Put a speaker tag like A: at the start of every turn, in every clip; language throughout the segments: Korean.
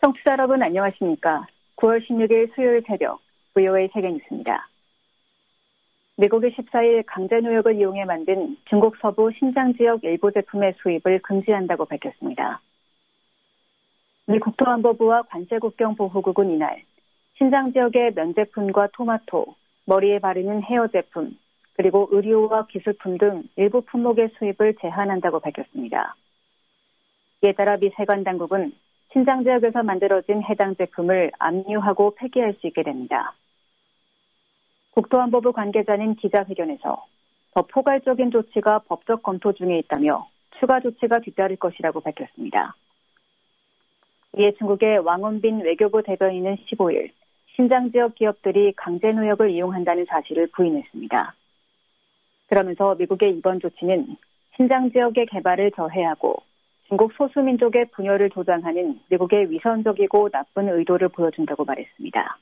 A: 청취자 여러분 안녕하십니까? 9월 16일 수요일 새벽 VOA 세계뉴스입니다. 미국이 14일 강제노역을 이용해 만든 중국 서부 신장 지역 일부 제품의 수입을 금지한다고 밝혔습니다. 미 국토안보부와 관세국경보호국은 이날 신장 지역의 면제품과 토마토, 머리에 바르는 헤어 제품, 그리고 의류와 기술품 등 일부 품목의 수입을 제한한다고 밝혔습니다. 이에 따라 미 세관 당국은 신장 지역에서 만들어진 해당 제품을 압류하고 폐기할 수 있게 됩니다. 국토안보부 관계자는 기자회견에서 더 포괄적인 조치가 법적 검토 중에 있다며 추가 조치가 뒤따를 것이라고 밝혔습니다. 이에 중국의 왕원빈 외교부 대변인은 15일 신장 지역 기업들이 강제노역을 이용한다는 사실을 부인했습니다. 그러면서 미국의 이번 조치는 신장 지역의 개발을 저해하고 중국 소수민족의 분열을 조장하는 미국의 위선적이고 나쁜 의도를 보여준다고 말했습니다.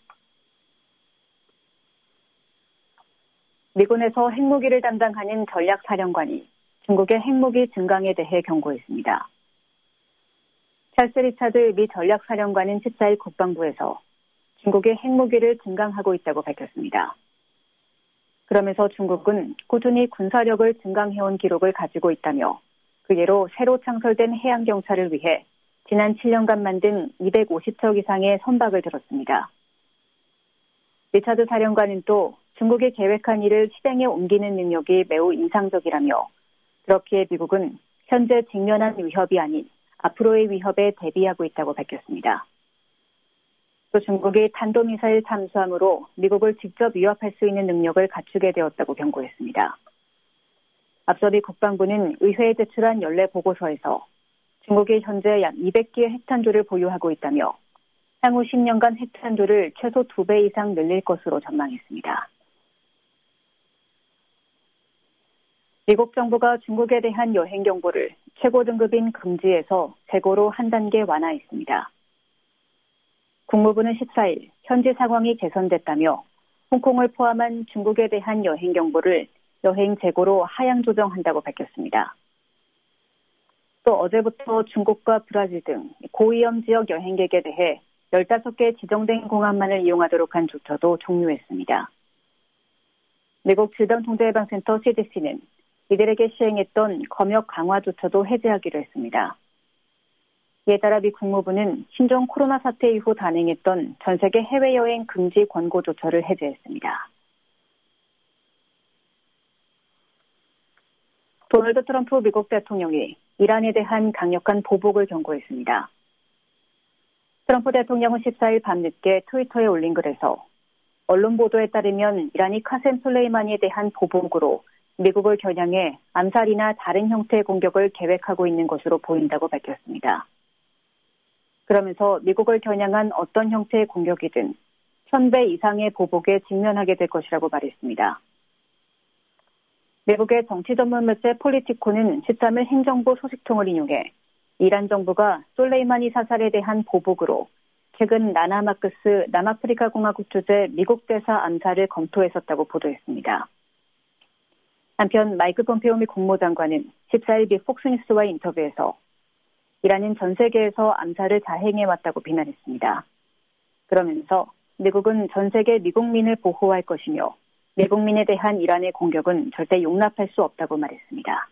A: 미군에서 핵무기를 담당하는 전략사령관이 중국의 핵무기 증강에 대해 경고했습니다. 찰스 리차드 미 전략사령관은 14일 국방부에서 중국의 핵무기를 증강하고 있다고 밝혔습니다. 그러면서 중국은 꾸준히 군사력을 증강해온 기록을 가지고 있다며 그 예로 새로 창설된 해양경찰을 위해 지난 7년간 만든 250척 이상의 선박을 들었습니다. 리차드 사령관은 또 중국이 계획한 일을 실행에 옮기는 능력이 매우 인상적이라며 그렇기에 미국은 현재 직면한 위협이 아닌 앞으로의 위협에 대비하고 있다고 밝혔습니다. 또 중국이 탄도미사일 잠수함으로 미국을 직접 위협할 수 있는 능력을 갖추게 되었다고 경고했습니다. 앞서 미 국방부는 의회에 제출한 연례 보고서에서 중국이 현재 약 200개의 핵탄두를 보유하고 있다며 향후 10년간 핵탄두를 최소 2배 이상 늘릴 것으로 전망했습니다. 미국 정부가 중국에 대한 여행 경보를 최고 등급인 금지에서 최고로 한 단계 완화했습니다. 국무부는 14일 현지 상황이 개선됐다며 홍콩을 포함한 중국에 대한 여행 경보를 여행 재고로 하향 조정한다고 밝혔습니다. 또 어제부터 중국과 브라질 등 고위험 지역 여행객에 대해 15개 지정된 공항만을 이용하도록 한 조처도 종료했습니다. 미국 질병통제예방센터 CDC는 이들에게 시행했던 검역 강화 조처도 해제하기로 했습니다. 이에 따라 미 국무부는 신종 코로나 사태 이후 단행했던 전 세계 해외여행 금지 권고 조처를 해제했습니다. 도널드 트럼프 미국 대통령이 이란에 대한 강력한 보복을 경고했습니다. 트럼프 대통령은 14일 밤늦게 트위터에 올린 글에서 언론 보도에 따르면 이란이 카셈 솔레이마니에 대한 보복으로 미국을 겨냥해 암살이나 다른 형태의 공격을 계획하고 있는 것으로 보인다고 밝혔습니다. 그러면서 미국을 겨냥한 어떤 형태의 공격이든 1000배 이상의 보복에 직면하게 될 것이라고 말했습니다. 미국의 정치 전문 매체 폴리티코는 13일 행정부 소식통을 인용해 이란 정부가 솔레이마니 사살에 대한 보복으로 최근 나나 마크스 남아프리카 공화국 주재 미국 대사 암살을 검토했었다고 보도했습니다. 한편 마이크 폼페오 미 국무장관은 14일 미 폭스뉴스와의 인터뷰에서 이란은 전 세계에서 암살을 자행해왔다고 비난했습니다. 그러면서 미국은 전 세계 미국민을 보호할 것이며 미국민에 대한 이란의 공격은 절대 용납할 수 없다고 말했습니다.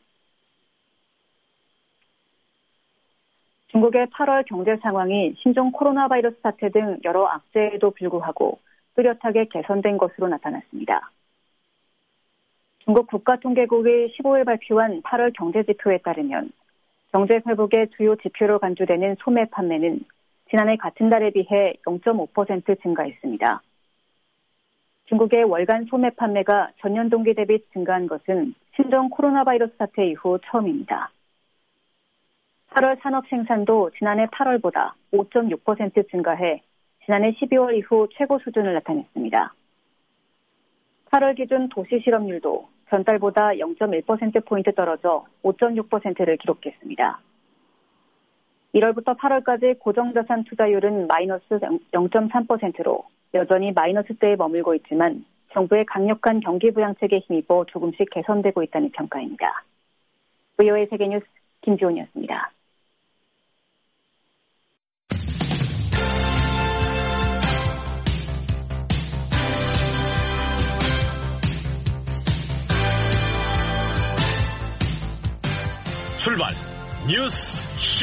A: 중국의 8월 경제 상황이 신종 코로나 바이러스 사태 등 여러 악재에도 불구하고 뚜렷하게 개선된 것으로 나타났습니다. 중국 국가통계국이 15일 발표한 8월 경제지표에 따르면 경제 회복의 주요 지표로 간주되는 소매 판매는 지난해 같은 달에 비해 0.5% 증가했습니다. 중국의 월간 소매 판매가 전년 동기 대비 증가한 것은 신종 코로나 바이러스 사태 이후 처음입니다. 8월 산업 생산도 지난해 8월보다 5.6% 증가해 지난해 12월 이후 최고 수준을 나타냈습니다. 8월 기준 도시 실업률도 전달보다 0.1%포인트 떨어져 5.6%를 기록했습니다. 1월부터 8월까지 고정자산 투자율은 마이너스 0.3%로 여전히 마이너스대에 머물고 있지만 정부의 강력한 경기부양책에 힘입어 조금씩 개선되고 있다는 평가입니다. VOA 세계뉴스 김지훈이었습니다.
B: 뉴스 쇼.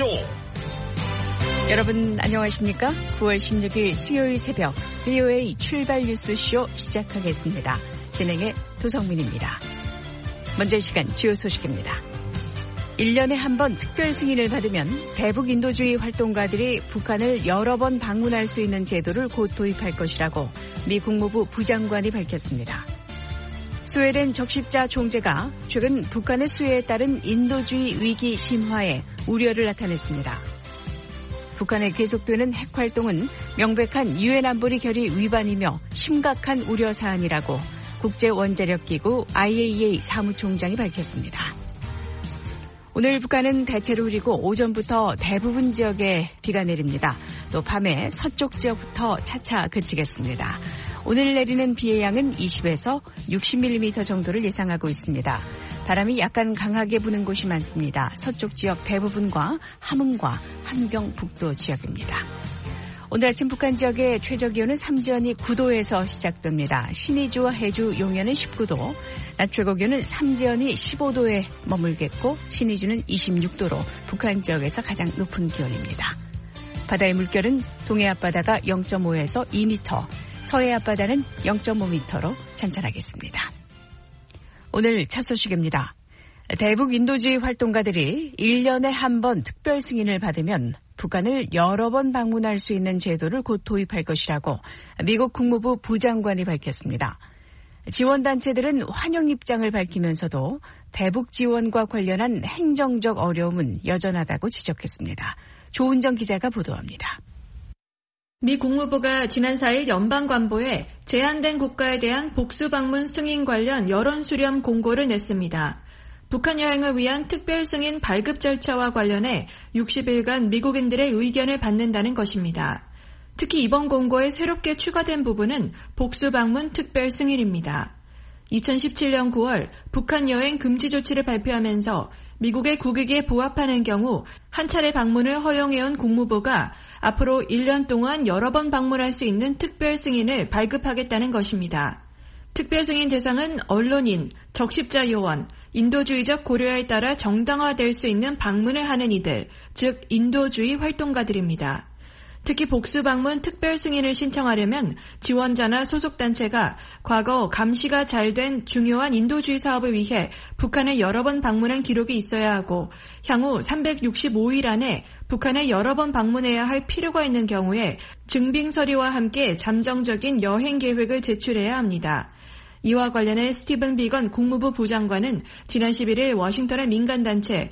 C: 여러분 안녕하십니까? 9월 16일 수요일 새벽 VOA 출발 뉴스 쇼 시작하겠습니다. 진행의 도성민입니다. 먼저 이 시간 주요 소식입니다. 1년에 한 번 특별 승인을 받으면 대북 인도주의 활동가들이 북한을 여러 번 방문할 수 있는 제도를 곧 도입할 것이라고 미 국무부 부장관이 밝혔습니다. 스웨덴 적십자 총재가 최근 북한의 수혜에 따른 인도주의 위기 심화에 우려를 나타냈습니다. 북한의 계속되는 핵 활동은 명백한 유엔 안보리 결의 위반이며 심각한 우려 사안이라고 국제원자력기구 IAEA 사무총장이 밝혔습니다. 오늘 북한은 대체로 흐리고 오전부터 대부분 지역에 비가 내립니다. 또 밤에 서쪽 지역부터 차차 그치겠습니다. 오늘 내리는 비의 양은 20에서 60mm 정도를 예상하고 있습니다. 바람이 약간 강하게 부는 곳이 많습니다. 서쪽 지역 대부분과 함흥과 함경북도 지역입니다. 오늘 아침 북한 지역의 최저기온은 삼지연이 9도에서 시작됩니다. 신의주와 해주, 용현은 19도, 낮 최고기온은 삼지연이 15도에 머물겠고 신의주는 26도로 북한 지역에서 가장 높은 기온입니다. 바다의 물결은 동해 앞바다가 0.5에서 2m, 서해 앞바다는 0.5m로 찬찬하겠습니다. 오늘 첫 소식입니다. 대북 인도주의 활동가들이 1년에 한 번 특별 승인을 받으면 북한을 여러 번 방문할 수 있는 제도를 곧 도입할 것이라고 미국 국무부 부장관이 밝혔습니다. 지원단체들은 환영 입장을 밝히면서도 대북 지원과 관련한 행정적 어려움은 여전하다고 지적했습니다. 조은정 기자가 보도합니다.
D: 미 국무부가 지난 4일 연방관보에 제한된 국가에 대한 복수 방문 승인 관련 여론 수렴 공고를 냈습니다. 북한 여행을 위한 특별 승인 발급 절차와 관련해 60일간 미국인들의 의견을 받는다는 것입니다. 특히 이번 공고에 새롭게 추가된 부분은 복수 방문 특별 승인입니다. 2017년 9월 북한 여행 금지 조치를 발표하면서 미국의 국익에 부합하는 경우 한 차례 방문을 허용해온 국무부가 앞으로 1년 동안 여러 번 방문할 수 있는 특별 승인을 발급하겠다는 것입니다. 특별 승인 대상은 언론인, 적십자 요원, 인도주의적 고려에 따라 정당화될 수 있는 방문을 하는 이들, 즉 인도주의 활동가들입니다. 특히 복수 방문 특별 승인을 신청하려면 지원자나 소속단체가 과거 감시가 잘 된 중요한 인도주의 사업을 위해 북한에 여러 번 방문한 기록이 있어야 하고 향후 365일 안에 북한에 여러 번 방문해야 할 필요가 있는 경우에 증빙 서류와 함께 잠정적인 여행 계획을 제출해야 합니다. 이와 관련해 스티븐 비건 국무부 부장관은 지난 11일 워싱턴의 민간단체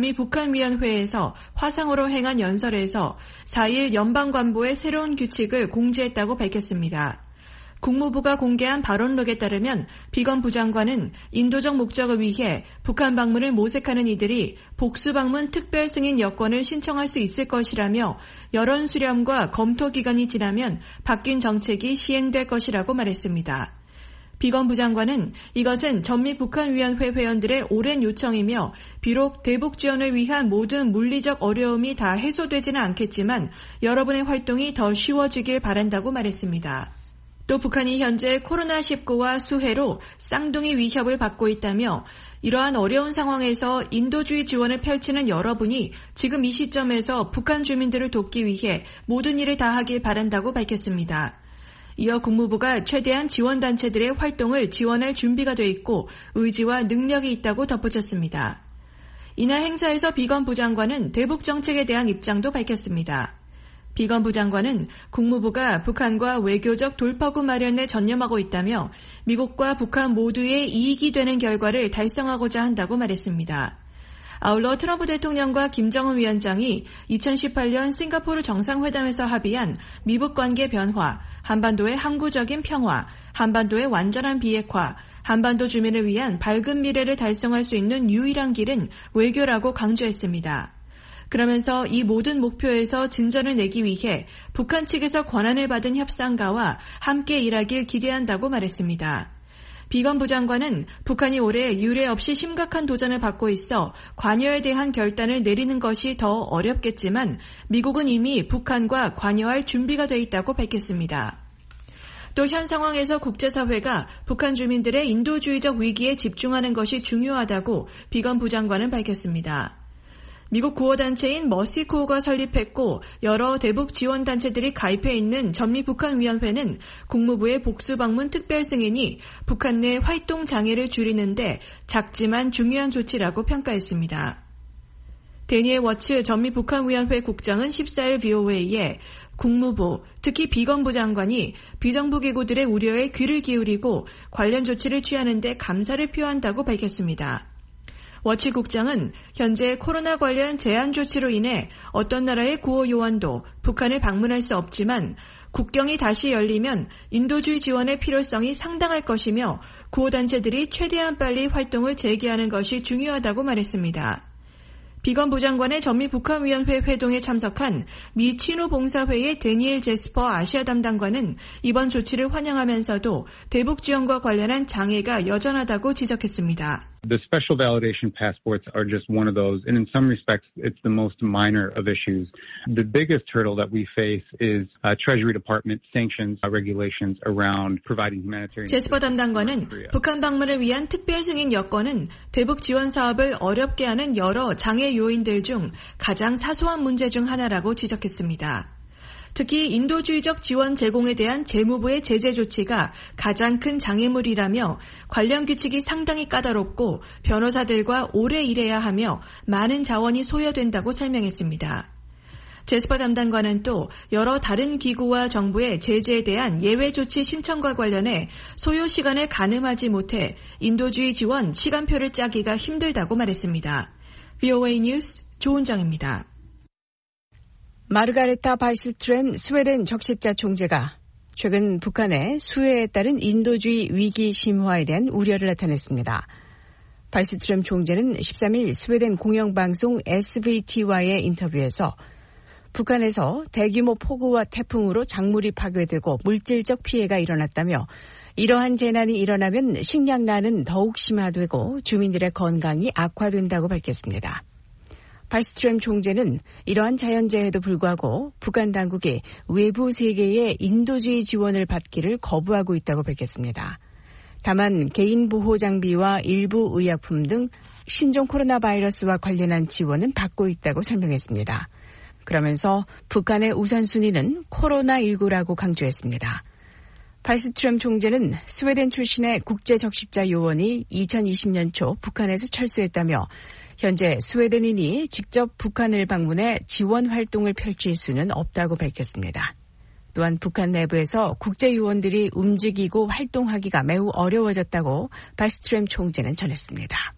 D: 전미북한위원회에서 화상으로 행한 연설에서 4일 연방관보의 새로운 규칙을 공지했다고 밝혔습니다. 국무부가 공개한 발언록에 따르면 비건 부장관은 인도적 목적을 위해 북한 방문을 모색하는 이들이 복수 방문 특별 승인 여권을 신청할 수 있을 것이라며 여론 수렴과 검토 기간이 지나면 바뀐 정책이 시행될 것이라고 말했습니다. 비건 부장관은 이것은 전미북한위원회 회원들의 오랜 요청이며 비록 대북 지원을 위한 모든 물리적 어려움이 다 해소되지는 않겠지만 여러분의 활동이 더 쉬워지길 바란다고 말했습니다. 또 북한이 현재 코로나19와 수해로 쌍둥이 위협을 받고 있다며 이러한 어려운 상황에서 인도주의 지원을 펼치는 여러분이 지금 이 시점에서 북한 주민들을 돕기 위해 모든 일을 다하길 바란다고 밝혔습니다. 이어 국무부가 최대한 지원단체들의 활동을 지원할 준비가 돼 있고 의지와 능력이 있다고 덧붙였습니다. 이날 행사에서 비건 부장관은 대북 정책에 대한 입장도 밝혔습니다. 비건 부장관은 국무부가 북한과 외교적 돌파구 마련에 전념하고 있다며 미국과 북한 모두의 이익이 되는 결과를 달성하고자 한다고 말했습니다. 아울러 트럼프 대통령과 김정은 위원장이 2018년 싱가포르 정상회담에서 합의한 미북 관계 변화, 한반도의 항구적인 평화, 한반도의 완전한 비핵화, 한반도 주민을 위한 밝은 미래를 달성할 수 있는 유일한 길은 외교라고 강조했습니다. 그러면서 이 모든 목표에서 진전을 내기 위해 북한 측에서 권한을 받은 협상가와 함께 일하길 기대한다고 말했습니다. 비건 부장관은 북한이 올해 유례 없이 심각한 도전을 받고 있어 관여에 대한 결단을 내리는 것이 더 어렵겠지만 미국은 이미 북한과 관여할 준비가 돼 있다고 밝혔습니다. 또 현 상황에서 국제사회가 북한 주민들의 인도주의적 위기에 집중하는 것이 중요하다고 비건 부장관은 밝혔습니다. 미국 구호단체인 머시코어가 설립했고 여러 대북 지원단체들이 가입해 있는 전미북한위원회는 국무부의 복수방문 특별승인이 북한 내 활동 장애를 줄이는데 작지만 중요한 조치라고 평가했습니다. 데니엘 워츠 전미북한위원회 국장은 14일 VOA에 국무부, 특히 비건부 장관이 비정부 기구들의 우려에 귀를 기울이고 관련 조치를 취하는 데 감사를 표한다고 밝혔습니다. 워치 국장은 현재 코로나 관련 제한 조치로 인해 어떤 나라의 구호 요원도 북한을 방문할 수 없지만 국경이 다시 열리면 인도주의 지원의 필요성이 상당할 것이며 구호단체들이 최대한 빨리 활동을 재개하는 것이 중요하다고 말했습니다. 비건부 장관의 전미북한위원회 회동에 참석한 미 친우 봉사회의 데니엘 제스퍼 아시아 담당관은 이번 조치를 환영하면서도 대북 지원과 관련한 장애가 여전하다고 지적했습니다.
B: The special validation passports are just one of those, and in some respects, it's the most minor of issues. The biggest hurdle that we face is Treasury Department sanctions regulations around providing humanitarian.
D: 제스퍼 담당관은 북한 방문을 위한 특별 승인 여건은 대북 지원 사업을 어렵게 하는 여러 장애 요인들 중 가장 사소한 문제 중 하나라고 지적했습니다. 특히 인도주의적 지원 제공에 대한 재무부의 제재 조치가 가장 큰 장애물이라며 관련 규칙이 상당히 까다롭고 변호사들과 오래 일해야 하며 많은 자원이 소요된다고 설명했습니다. 제스퍼 담당관은 또 여러 다른 기구와 정부의 제재에 대한 예외 조치 신청과 관련해 소요 시간을 가늠하지 못해 인도주의 지원 시간표를 짜기가 힘들다고 말했습니다. VOA 뉴스 조은정입니다.
C: 마르가레타 발스트렘 스웨덴 적십자 총재가 최근 북한의 수해에 따른 인도주의 위기 심화에 대한 우려를 나타냈습니다. 발스트렘 총재는 13일 스웨덴 공영방송 SVT와의 인터뷰에서 북한에서 대규모 폭우와 태풍으로 작물이 파괴되고 물질적 피해가 일어났다며 이러한 재난이 일어나면 식량난은 더욱 심화되고 주민들의 건강이 악화된다고 밝혔습니다. 발스트렘 총재는 이러한 자연재해에도 불구하고 북한 당국이 외부 세계의 인도주의 지원을 받기를 거부하고 있다고 밝혔습니다. 다만 개인보호 장비와 일부 의약품 등 신종 코로나 바이러스와 관련한 지원은 받고 있다고 설명했습니다. 그러면서 북한의 우선순위는 코로나19라고 강조했습니다. 발스트렘 총재는 스웨덴 출신의 국제적십자 요원이 2020년 초 북한에서 철수했다며 현재 스웨덴인이 직접 북한을 방문해 지원 활동을 펼칠 수는 없다고 밝혔습니다. 또한 북한 내부에서 국제요원들이 움직이고 활동하기가 매우 어려워졌다고 발스트렘 총재는 전했습니다.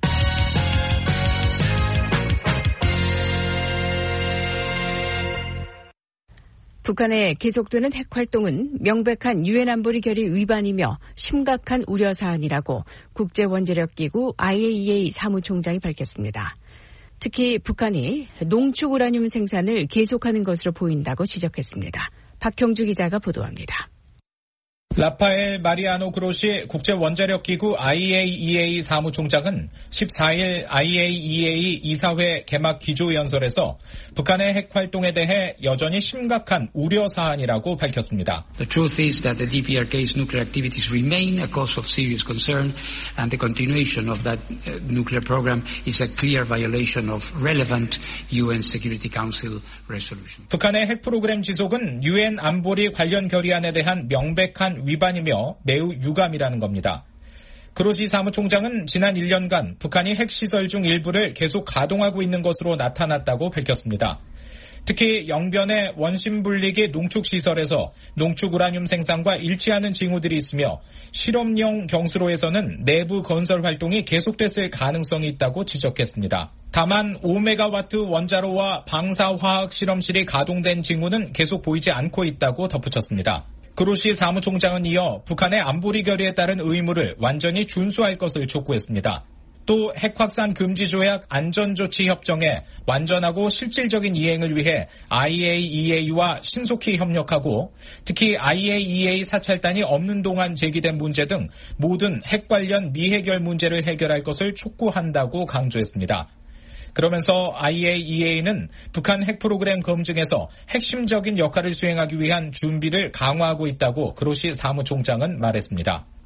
C: 북한의 계속되는 핵활동은 명백한 유엔 안보리 결의 위반이며 심각한 우려 사안이라고 국제원자력기구 IAEA 사무총장이 밝혔습니다. 특히 북한이 농축 우라늄 생산을 계속하는 것으로 보인다고 지적했습니다. 박형주 기자가 보도합니다.
E: 라파엘 마리아노 그로시 국제원자력기구 IAEA 사무총장은 14일 IAEA 이사회 개막 기조연설에서 북한의 핵활동에 대해 여전히 심각한 우려 사안이라고 밝혔습니다.
F: The truth is that the DPRK's nuclear activities remain a cause of serious concern and the continuation of that nuclear program is a clear violation of relevant UN Security Council resolution.
E: 북한의 핵 프로그램 지속은 유엔 안보리 관련 결의안에 대한 명백한 위반이며 매우 유감이라는 겁니다. 그로시 사무총장은 지난 1년간 북한이 핵시설 중 일부를 계속 가동하고 있는 것으로 나타났다고 밝혔습니다. 특히 영변의 원심분리기 농축시설에서 농축 우라늄 생산과 일치하는 징후들이 있으며 실험용 경수로에서는 내부 건설 활동이 계속됐을 가능성이 있다고 지적했습니다. 다만 5메가와트 원자로와 방사화학 실험실이 가동된 징후는 계속 보이지 않고 있다고 덧붙였습니다. 그로시 사무총장은 이어 북한의 안보리 결의에 따른 의무를 완전히 준수할 것을 촉구했습니다. 또 핵확산 금지 조약 안전조치 협정의 완전하고 실질적인 이행을 위해 IAEA와 신속히 협력하고 특히 IAEA 사찰단이 없는 동안 제기된 문제 등 모든 핵 관련 미해결 문제를 해결할 것을 촉구한다고 강조했습니다. 그러면서 IAEA는 북한 핵 프로그램 검증에서 핵심적인 역할을 수행하기 위한 준비를 강화하고 있다고 그로시 사무총장은 말했습니다.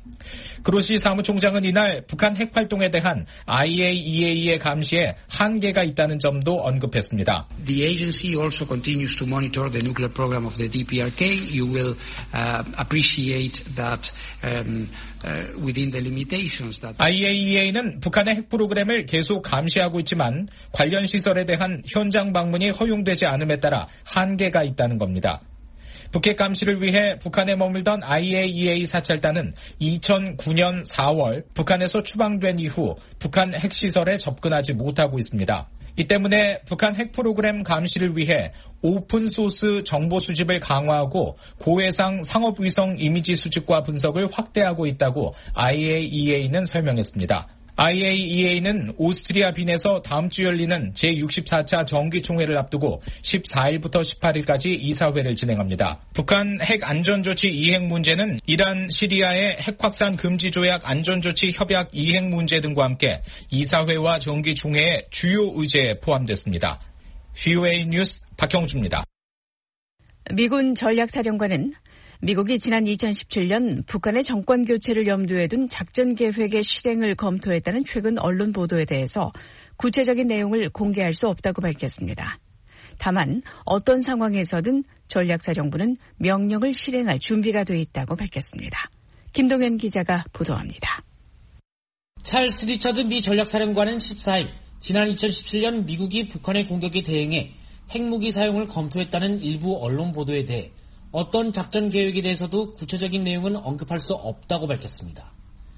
E: 그로시 사무총장은 이날 북한 핵 활동에 대한 IAEA의 감시에 한계가 있다는 점도 언급했습니다.
F: The agency also continues to monitor the nuclear program of the DPRK. You will appreciate that within the limitations that
E: IAEA는 북한의 핵 프로그램을 계속 감시하고 있지만 관련 시설에 대한 현장 방문이 허용되지 않음에 따라 한계가 있다는 겁니다. 북핵 감시를 위해 북한에 머물던 IAEA 사찰단은 2009년 4월 북한에서 추방된 이후 북한 핵시설에 접근하지 못하고 있습니다. 이 때문에 북한 핵 프로그램 감시를 위해 오픈소스 정보 수집을 강화하고 고해상 상업위성 이미지 수집과 분석을 확대하고 있다고 IAEA는 설명했습니다. IAEA는 오스트리아 빈에서 다음 주 열리는 제64차 정기총회를 앞두고 14일부터 18일까지 이사회를 진행합니다. 북한 핵 안전조치 이행 문제는 이란, 시리아의 핵 확산 금지 조약 안전조치 협약 이행 문제 등과 함께 이사회와 정기총회의 주요 의제에 포함됐습니다. VOA 뉴스 박형주입니다.
C: 미군 전략사령관은 미국이 지난 2017년 북한의 정권 교체를 염두에 둔 작전 계획의 실행을 검토했다는 최근 언론 보도에 대해서 구체적인 내용을 공개할 수 없다고 밝혔습니다. 다만 어떤 상황에서든 전략사령부는 명령을 실행할 준비가 돼 있다고 밝혔습니다. 김동현 기자가 보도합니다.
G: 찰스 리처드 미 전략사령관은 14일 지난 2017년 미국이 북한의 공격에 대응해 핵무기 사용을 검토했다는 일부 언론 보도에 대해 어떤 작전 계획에 대해서도 구체적인 내용은 언급할 수 없다고 밝혔습니다.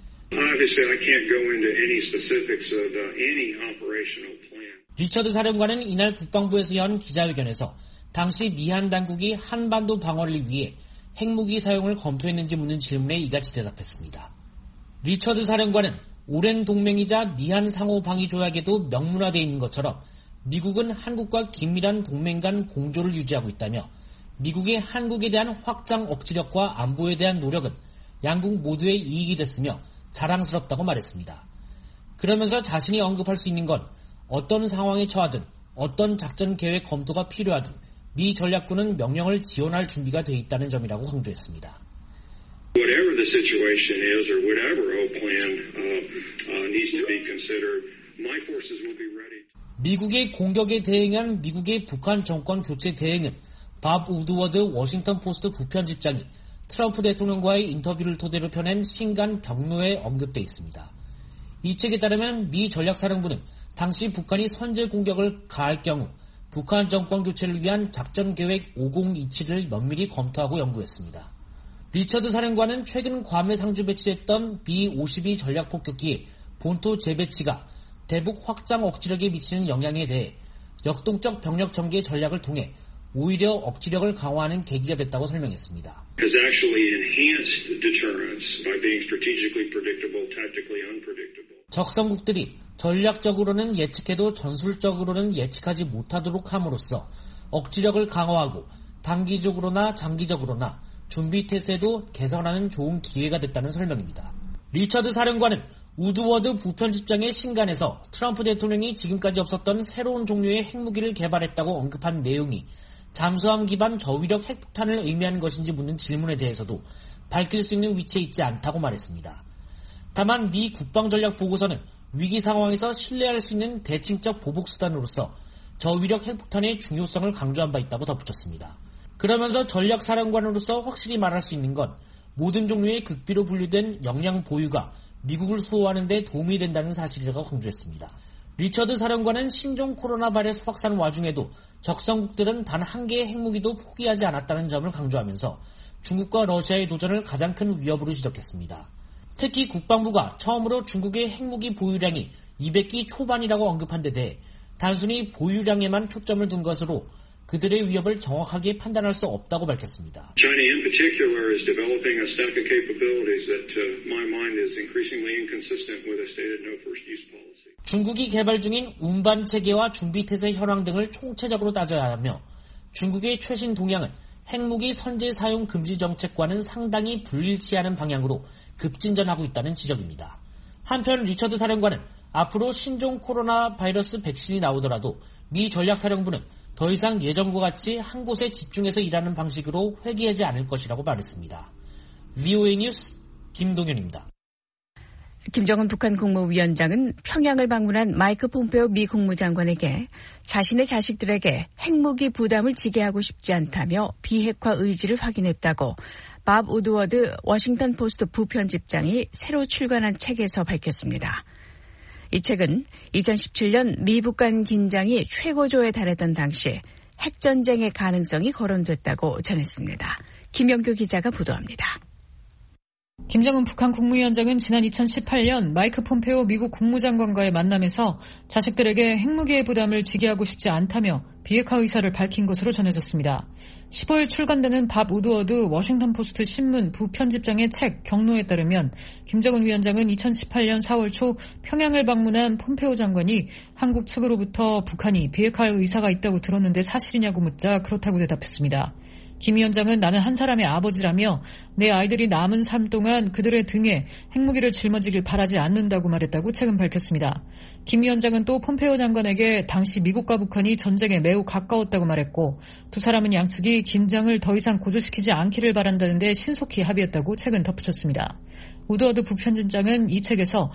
G: 리처드 사령관은 이날 국방부에서 연 기자회견에서 당시 미한 당국이 한반도 방어를 위해 핵무기 사용을 검토했는지 묻는 질문에 이같이 대답했습니다. 리처드 사령관은 오랜 동맹이자 미한 상호 방위 조약에도 명문화되어 있는 것처럼 미국은 한국과 긴밀한 동맹 간 공조를 유지하고 있다며 미국의 한국에 대한 확장 억지력과 안보에 대한 노력은 양국 모두의 이익이 됐으며 자랑스럽다고 말했습니다. 그러면서 자신이 언급할 수 있는 건 어떤 상황에 처하든 어떤 작전 계획 검토가 필요하든 미 전략군은 명령을 지원할 준비가 돼 있다는 점이라고 강조했습니다.
H: Whatever the situation is or whatever our plan needs to be considered, my forces will be ready.
G: 미국의 공격에 대응한 미국의 북한 정권 교체 대응은 밥 우드워드 워싱턴 포스트 부편집장이 트럼프 대통령과의 인터뷰를 토대로 펴낸 신간 경로에 언급돼 있습니다. 이 책에 따르면 미 전략사령부는 당시 북한이 선제 공격을 가할 경우 북한 정권 교체를 위한 작전 계획 5027을 면밀히 검토하고 연구했습니다. 리처드 사령관은 최근 괌에 상주 배치됐던 B-52 전략폭격기의 본토 재배치가 대북 확장 억지력에 미치는 영향에 대해 역동적 병력 전개 전략을 통해 오히려 억지력을 강화하는 계기가 됐다고 설명했습니다. 적성국들이 전략적으로는 예측해도 전술적으로는 예측하지 못하도록 함으로써 억지력을 강화하고 단기적으로나 장기적으로나 준비태세도 개선하는 좋은 기회가 됐다는 설명입니다. 리처드 사령관은 우드워드 부편집장의 신간에서 트럼프 대통령이 지금까지 없었던 새로운 종류의 핵무기를 개발했다고 언급한 내용이 잠수함 기반 저위력 핵폭탄을 의미하는 것인지 묻는 질문에 대해서도 밝힐 수 있는 위치에 있지 않다고 말했습니다. 다만 미 국방전략보고서는 위기 상황에서 신뢰할 수 있는 대칭적 보복수단으로서 저위력 핵폭탄의 중요성을 강조한 바 있다고 덧붙였습니다. 그러면서 전략사령관으로서 확실히 말할 수 있는 건 모든 종류의 극비로 분류된 역량 보유가 미국을 수호하는 데 도움이 된다는 사실이라고 강조했습니다. 리처드 사령관은 신종 코로나 바이러스 확산 와중에도 적성국들은 단 한 개의 핵무기도 포기하지 않았다는 점을 강조하면서 중국과 러시아의 도전을 가장 큰 위협으로 지적했습니다. 특히 국방부가 처음으로 중국의 핵무기 보유량이 200기 초반이라고 언급한 데 대해 단순히 보유량에만 초점을 둔 것으로 그들의 위협을 정확하게 판단할 수 없다고 밝혔습니다.
H: China in particular is developing a stack of capabilities that to my mind is increasingly inconsistent with a stated no first use policy.
G: 중국이 개발 중인 운반 체계와 준비태세 현황 등을 총체적으로 따져야 하며 중국의 최신 동향은 핵무기 선제 사용 금지 정책과는 상당히 불일치하는 방향으로 급진전하고 있다는 지적입니다. 한편 리처드 사령관은 앞으로 신종 코로나 바이러스 백신이 나오더라도 미 전략사령부는 더 이상 예전과 같이 한 곳에 집중해서 일하는 방식으로 회귀하지 않을 것이라고 말했습니다. VOA 뉴스 김동현입니다.
C: 김정은 북한 국무위원장은 평양을 방문한 마이크 폼페오 미 국무장관에게 자신의 자식들에게 핵무기 부담을 지게 하고 싶지 않다며 비핵화 의지를 확인했다고 밥 우드워드 워싱턴 포스트 부편집장이 새로 출간한 책에서 밝혔습니다. 이 책은 2017년 미북 간 긴장이 최고조에 달했던 당시 핵전쟁의 가능성이 거론됐다고 전했습니다. 김영규 기자가 보도합니다.
I: 김정은 북한 국무위원장은 지난 2018년 마이크 폼페오 미국 국무장관과의 만남에서 자식들에게 핵무기의 부담을 지게 하고 싶지 않다며 비핵화 의사를 밝힌 것으로 전해졌습니다. 15일 출간되는 밥 우드워드 워싱턴 포스트 신문 부편집장의 책 경로에 따르면 김정은 위원장은 2018년 4월 초 평양을 방문한 폼페오 장관이 한국 측으로부터 북한이 비핵화할 의사가 있다고 들었는데 사실이냐고 묻자 그렇다고 대답했습니다. 김 위원장은 나는 한 사람의 아버지라며 내 아이들이 남은 삶 동안 그들의 등에 핵무기를 짊어지길 바라지 않는다고 말했다고 책은 밝혔습니다. 김 위원장은 또 폼페오 장관에게 당시 미국과 북한이 전쟁에 매우 가까웠다고 말했고 두 사람은 양측이 긴장을 더 이상 고조시키지 않기를 바란다는데 신속히 합의했다고 책은 덧붙였습니다. 우드워드 부편집장은 이 책에서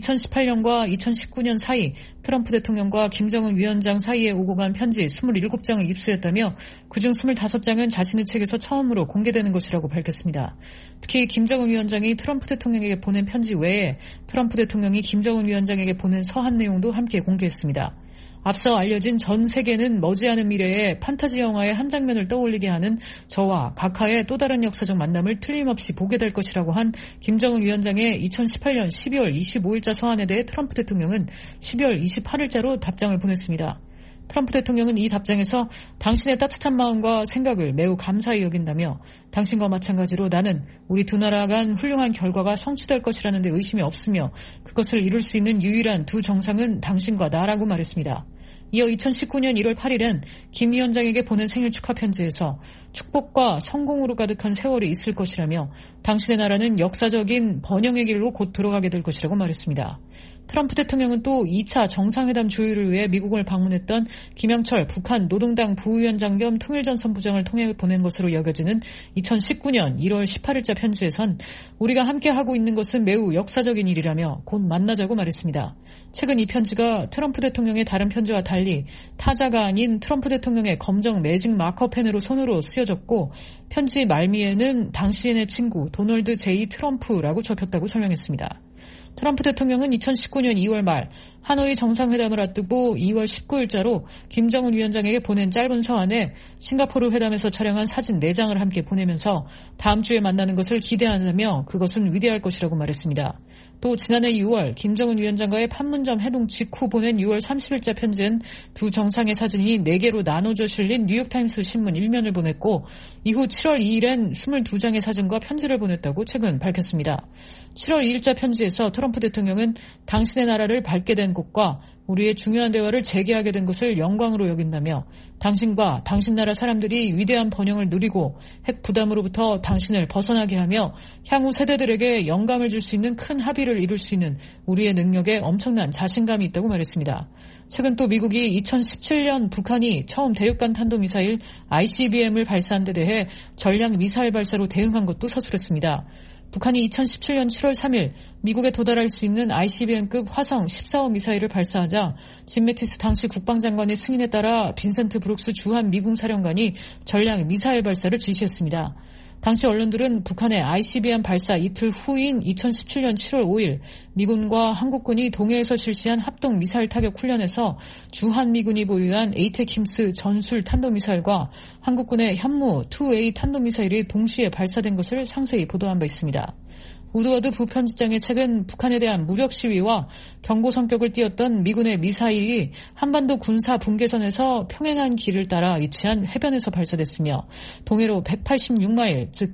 I: 2018년과 2019년 사이 트럼프 대통령과 김정은 위원장 사이에 오고 간 편지 27장을 입수했다며 그중 25장은 자신의 책에서 처음으로 공개되는 것이라고 밝혔습니다. 특히 김정은 위원장이 트럼프 대통령에게 보낸 편지 외에 트럼프 대통령이 김정은 위원장에게 보낸 서한 내용도 함께 공개했습니다. 앞서 알려진 전 세계는 머지않은 미래에 판타지 영화의 한 장면을 떠올리게 하는 저와 각하의 또 다른 역사적 만남을 틀림없이 보게 될 것이라고 한 김정은 위원장의 2018년 12월 25일자 서한에 대해 트럼프 대통령은 12월 28일자로 답장을 보냈습니다. 트럼프 대통령은 이 답장에서 당신의 따뜻한 마음과 생각을 매우 감사히 여긴다며 당신과 마찬가지로 나는 우리 두 나라 간 훌륭한 결과가 성취될 것이라는 데 의심이 없으며 그것을 이룰 수 있는 유일한 두 정상은 당신과 나라고 말했습니다. 이어 2019년 1월 8일엔 김 위원장에게 보낸 생일 축하 편지에서 축복과 성공으로 가득한 세월이 있을 것이라며 당신의 나라는 역사적인 번영의 길로 곧 들어가게 될 것이라고 말했습니다. 트럼프 대통령은 또 2차 정상회담 조율을 위해 미국을 방문했던 김영철 북한 노동당 부위원장 겸 통일전선 부장을 통해 보낸 것으로 여겨지는 2019년 1월 18일자 편지에선 우리가 함께하고 있는 것은 매우 역사적인 일이라며 곧 만나자고 말했습니다. 최근 이 편지가 트럼프 대통령의 다른 편지와 달리 타자가 아닌 트럼프 대통령의 검정 매직 마커펜으로 손으로 쓰여졌고 편지 말미에는 당시의 친구 도널드 J. 트럼프라고 적혔다고 설명했습니다. 트럼프 대통령은 2019년 2월 말 하노이 정상회담을 앞두고 2월 19일자로 김정은 위원장에게 보낸 짧은 서한에 싱가포르 회담에서 촬영한 사진 4장을 함께 보내면서 다음 주에 만나는 것을 기대한다며 그것은 위대할 것이라고 말했습니다. 또 지난해 6월 김정은 위원장과의 판문점 회동 직후 보낸 6월 30일자 편지엔 두 정상의 사진이 4개로 나눠져 실린 뉴욕타임스 신문 1면을 보냈고 이후 7월 2일엔 22장의 사진과 편지를 보냈다고 최근 밝혔습니다. 7월 2일자 편지에서 트럼프 대통령은 당신의 나라를 밟게 된 곳과 우리의 중요한 대화를 재개하게 된 것을 영광으로 여긴다며 당신과 당신 나라 사람들이 위대한 번영을 누리고 핵 부담으로부터 당신을 벗어나게 하며 향후 세대들에게 영감을 줄 수 있는 큰 합의를 이룰 수 있는 우리의 능력에 엄청난 자신감이 있다고 말했습니다. 최근 또 미국이 2017년 북한이 처음 대륙간 탄도미사일 ICBM을 발사한 데 대해 전략 미사일 발사로 대응한 것도 서술했습니다. 북한이 2017년 7월 3일 미국에 도달할 수 있는 ICBM급 화성 14호 미사일을 발사하자 짐 매티스 당시 국방장관의 승인에 따라 빈센트 브룩스 주한 미군 사령관이 전략 미사일 발사를 지시했습니다. 당시 언론들은 북한의 ICBM 발사 이틀 후인 2017년 7월 5일 미군과 한국군이 동해에서 실시한 합동 미사일 타격 훈련에서 주한미군이 보유한 에이테킴스 전술 탄도미사일과 한국군의 현무 2A 탄도미사일이 동시에 발사된 것을 상세히 보도한 바 있습니다. 우드워드 부편집장의 책은 북한에 대한 무력 시위와 경고 성격을 띠었던 미군의 미사일이 한반도 군사 분계선에서 평행한 길을 따라 위치한 해변에서 발사됐으며 동해로 186마일, 즉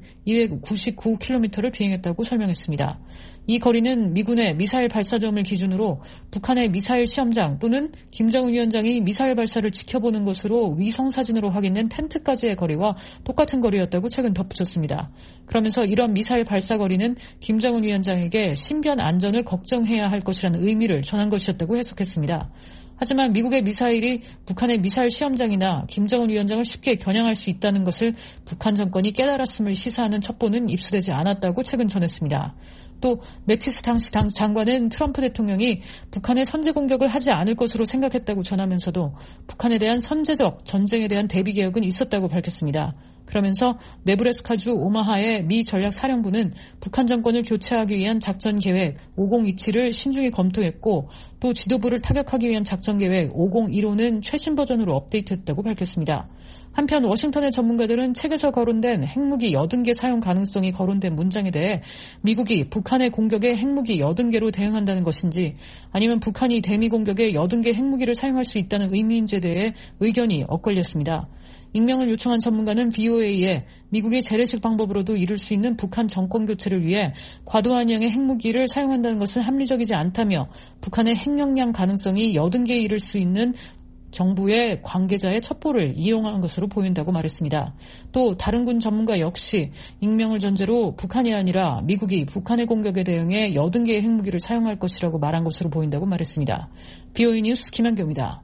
I: 299km를 비행했다고 설명했습니다. 이 거리는 미군의 미사일 발사점을 기준으로 북한의 미사일 시험장 또는 김정은 위원장이 미사일 발사를 지켜보는 것으로 위성사진으로 확인된 텐트까지의 거리와 똑같은 거리였다고 최근 덧붙였습니다. 그러면서 이런 미사일 발사 거리는 김정은 위원장에게 신변 안전을 걱정해야 할 것이라는 의미를 전한 것이었다고 해석했습니다. 하지만 미국의 미사일이 북한의 미사일 시험장이나 김정은 위원장을 쉽게 겨냥할 수 있다는 것을 북한 정권이 깨달았음을 시사하는 첩보는 입수되지 않았다고 최근 전했습니다. 또 매티스 당시 장관은 트럼프 대통령이 북한의 선제 공격을 하지 않을 것으로 생각했다고 전하면서도 북한에 대한 선제적 전쟁에 대한 대비 계획은 있었다고 밝혔습니다. 그러면서 네브래스카주 오마하의 미 전략사령부는 북한 정권을 교체하기 위한 작전 계획 5027을 신중히 검토했고 또 지도부를 타격하기 위한 작전 계획 5015는 최신 버전으로 업데이트했다고 밝혔습니다. 한편 워싱턴의 전문가들은 책에서 거론된 핵무기 80개 사용 가능성이 거론된 문장에 대해 미국이 북한의 공격에 핵무기 80개로 대응한다는 것인지 아니면 북한이 대미 공격에 80개 핵무기를 사용할 수 있다는 의미인지에 대해 의견이 엇갈렸습니다. 익명을 요청한 전문가는 BOA에 미국이 재래식 방법으로도 이룰 수 있는 북한 정권 교체를 위해 과도한 양의 핵무기를 사용한다는 것은 합리적이지 않다며 북한의 핵역량 가능성이 80개에 이를 수 있는 정부의 관계자의 첩보를 이용한 것으로 보인다고 말했습니다. 또 다른 군 전문가 역시 익명을 전제로 북한이 아니라 미국이 북한의 공격에 대응해 80개의 핵무기를 사용할 것이라고 말한 것으로 보인다고 말했습니다. BOA 뉴스 김한교입니다.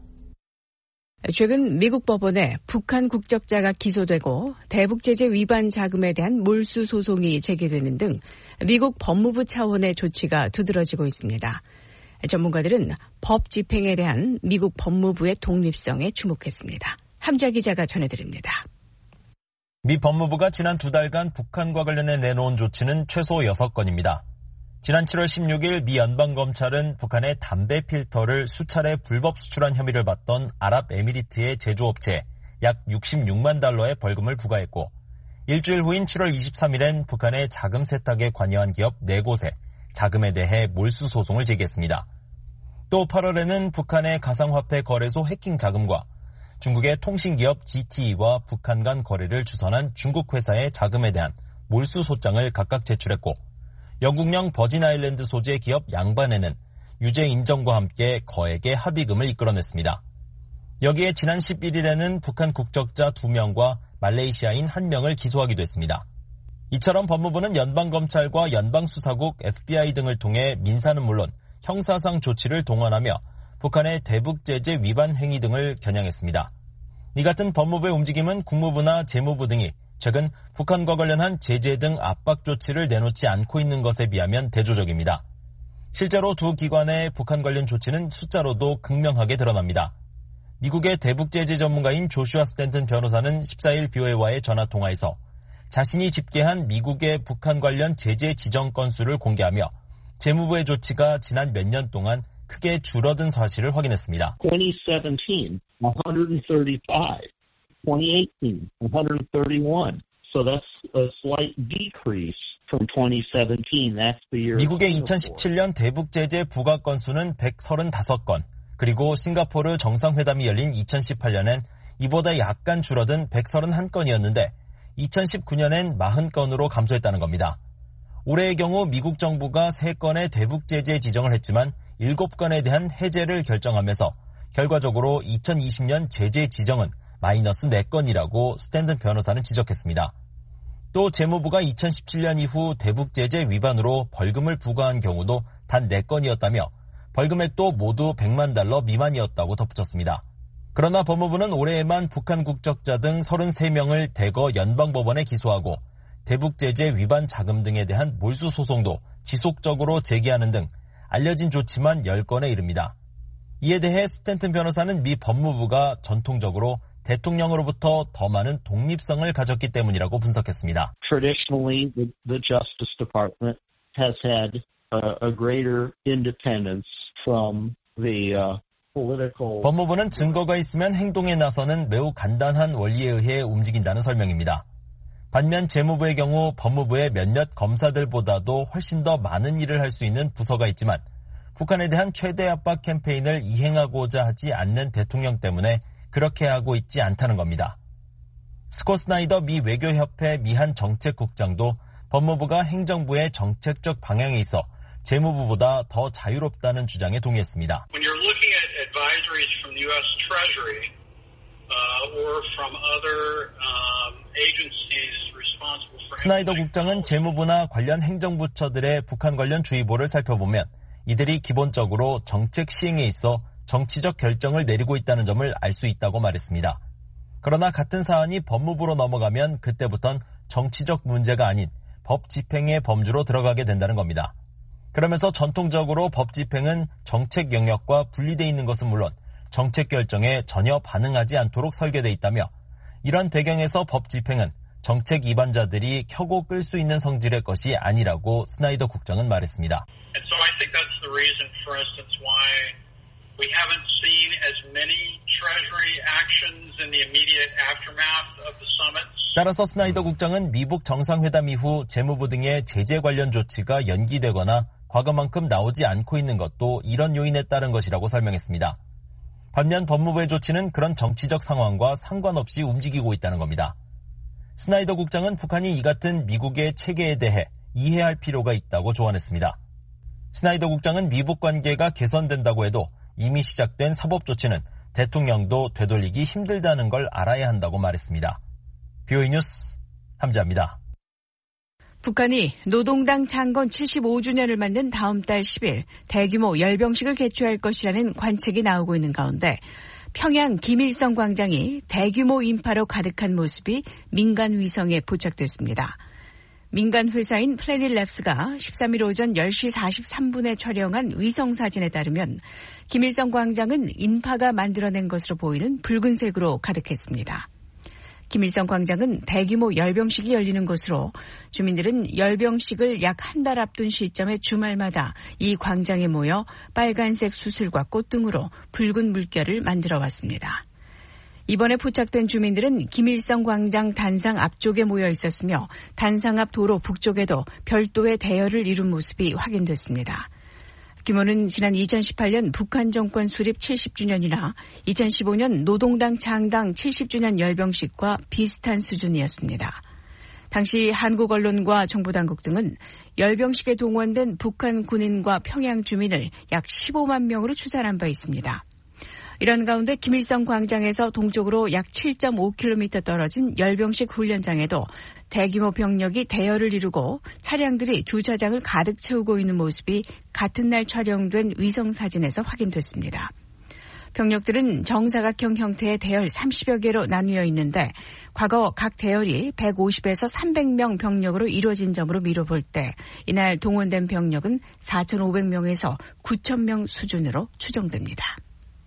C: 최근 미국 법원에 북한 국적자가 기소되고 대북제재 위반 자금에 대한 몰수 소송이 제기되는 등 미국 법무부 차원의 조치가 두드러지고 있습니다. 전문가들은 법 집행에 대한 미국 법무부의 독립성에 주목했습니다. 함자 기자가 전해드립니다.
J: 미 법무부가 지난 2달간 북한과 관련해 내놓은 조치는 최소 6건입니다. 지난 7월 16일 미 연방검찰은 북한의 담배 필터를 수차례 불법 수출한 혐의를 받던 아랍에미리트의 제조업체에 약 66만 달러의 벌금을 부과했고 일주일 후인 7월 23일엔 북한의 자금 세탁에 관여한 기업 4곳에 자금에 대해 몰수 소송을 제기했습니다. 또 8월에는 북한의 가상화폐 거래소 해킹 자금과 중국의 통신기업 GTE와 북한 간 거래를 주선한 중국 회사의 자금에 대한 몰수 소장을 각각 제출했고 영국령 버진 아일랜드 소재 기업 양반에는 유죄 인정과 함께 거액의 합의금을 이끌어냈습니다. 여기에 지난 11일에는 북한 국적자 2명과 말레이시아인 1명을 기소하기도 했습니다. 이처럼 법무부는 연방검찰과 연방수사국, FBI 등을 통해 민사는 물론 형사상 조치를 동원하며 북한의 대북제재 위반 행위 등을 겨냥했습니다. 이 같은 법무부의 움직임은 국무부나 재무부 등이 최근 북한과 관련한 제재 등 압박 조치를 내놓지 않고 있는 것에 비하면 대조적입니다. 실제로 두 기관의 북한 관련 조치는 숫자로도 극명하게 드러납니다. 미국의 대북제재 전문가인 조슈아 스탠튼 변호사는 14일 BOA와의 전화통화에서 자신이 집계한 미국의 북한 관련 제재 지정 건수를 공개하며 재무부의 조치가 지난 몇 년 동안 크게 줄어든 사실을 확인했습니다.
K: 2017, 135. 2018, 131. So that's a slight decrease from 2017. That's the year.
J: 미국의 2017년 대북제재 부과 건수는 135건, 그리고 싱가포르 정상회담이 열린 2018년엔 이보다 약간 줄어든 131건이었는데 2019년엔 40건으로 감소했다는 겁니다. 올해의 경우 미국 정부가 3건의 대북제재 지정을 했지만 7건에 대한 해제를 결정하면서 결과적으로 2020년 제재 지정은 마이너스 4건이라고 스탠든 변호사는 지적했습니다. 또 재무부가 2017년 이후 대북제재 위반으로 벌금을 부과한 경우도 단 4건이었다며 벌금액도 모두 100만 달러 미만이었다고 덧붙였습니다. 그러나 법무부는 올해에만 북한 국적자 등 33명을 대거 연방법원에 기소하고 대북제재 위반 자금 등에 대한 몰수 소송도 지속적으로 제기하는 등 알려진 조치만 10건에 이릅니다. 이에 대해 스탠튼 변호사는 미 법무부가 전통적으로 대통령으로부터 더 많은 독립성을 가졌기 때문이라고 분석했습니다.
K: Traditionally, the Justice Department has had a greater independence from the political.
J: 법무부는 증거가 있으면 행동에 나서는 매우 간단한 원리에 의해 움직인다는 설명입니다. 반면 재무부의 경우 법무부의 몇몇 검사들보다도 훨씬 더 많은 일을 할 수 있는 부서가 있지만 북한에 대한 최대 압박 캠페인을 이행하고자 하지 않는 대통령 때문에 그렇게 하고 있지 않다는 겁니다. 스콧 스나이더 미 외교협회 미한 정책국장도 법무부가 행정부의 정책적 방향에 있어 재무부보다 더 자유롭다는 주장에 동의했습니다.
H: When you're looking at advisories from the U.S. Treasury or from other agencies responsible for
J: 스나이더 국장은 재무부나 관련 행정부처들의 북한 관련 주의보를 살펴보면 이들이 기본적으로 정책 시행에 있어 정치적 결정을 내리고 있다는 점을 알 수 있다고 말했습니다. 그러나 같은 사안이 법무부로 넘어가면 그때부턴 정치적 문제가 아닌 법 집행의 범주로 들어가게 된다는 겁니다. 그러면서 전통적으로 법 집행은 정책 영역과 분리되어 있는 것은 물론 정책 결정에 전혀 반응하지 않도록 설계되어 있다며 이런 배경에서 법 집행은 정책 위반자들이 켜고 끌 수 있는 성질의 것이 아니라고 스나이더 국장은 말했습니다.
H: And so I think that's the reason, for instance, why we haven't seen as many Treasury actions in the immediate aftermath of the summits.
J: 따라서 스나이더 국장은 미북 정상회담 이후 재무부 등의 제재 관련 조치가 연기되거나 과거만큼 나오지 않고 있는 것도 이런 요인에 따른 것이라고 설명했습니다. 반면 법무부의 조치는 그런 정치적 상황과 상관없이 움직이고 있다는 겁니다. 스나이더 국장은 북한이 이 같은 미국의 체계에 대해 이해할 필요가 있다고 조언했습니다. 스나이더 국장은 미북 관계가 개선된다고 해도 이미 시작된 사법 조치는 대통령도 되돌리기 힘들다는 걸 알아야 한다고 말했습니다. BOE 뉴스 함지아입니다.
C: 북한이 노동당 창건 75주년을 맞는 다음 달 10일 대규모 열병식을 개최할 것이라는 관측이 나오고 있는 가운데 평양 김일성 광장이 대규모 인파로 가득한 모습이 민간 위성에 포착됐습니다. 민간 회사인 플래닛랩스가 13일 오전 10시 43분에 촬영한 위성 사진에 따르면 김일성 광장은 인파가 만들어낸 것으로 보이는 붉은색으로 가득했습니다. 김일성 광장은 대규모 열병식이 열리는 곳으로 주민들은 열병식을 약 한 달 앞둔 시점에 주말마다 이 광장에 모여 빨간색 수술과 꽃 등으로 붉은 물결을 만들어 왔습니다. 이번에 포착된 주민들은 김일성 광장 단상 앞쪽에 모여 있었으며 단상 앞 도로 북쪽에도 별도의 대열을 이룬 모습이 확인됐습니다. 규모는 지난 2018년 북한 정권 수립 70주년이나 2015년 노동당 창당 70주년 열병식과 비슷한 수준이었습니다. 당시 한국 언론과 정보당국 등은 열병식에 동원된 북한 군인과 평양 주민을 약 15만 명으로 추산한 바 있습니다. 이런 가운데 김일성 광장에서 동쪽으로 약 7.5km 떨어진 열병식 훈련장에도 대규모 병력이 대열을 이루고 차량들이 주차장을 가득 채우고 있는 모습이 같은 날 촬영된 위성 사진에서 확인됐습니다. 병력들은 정사각형 형태의 대열 30여 개로 나뉘어 있는데 과거 각 대열이 150에서 300명 병력으로 이루어진 점으로 미뤄볼 때 이날 동원된 병력은 4,500명에서 9,000명 수준으로 추정됩니다.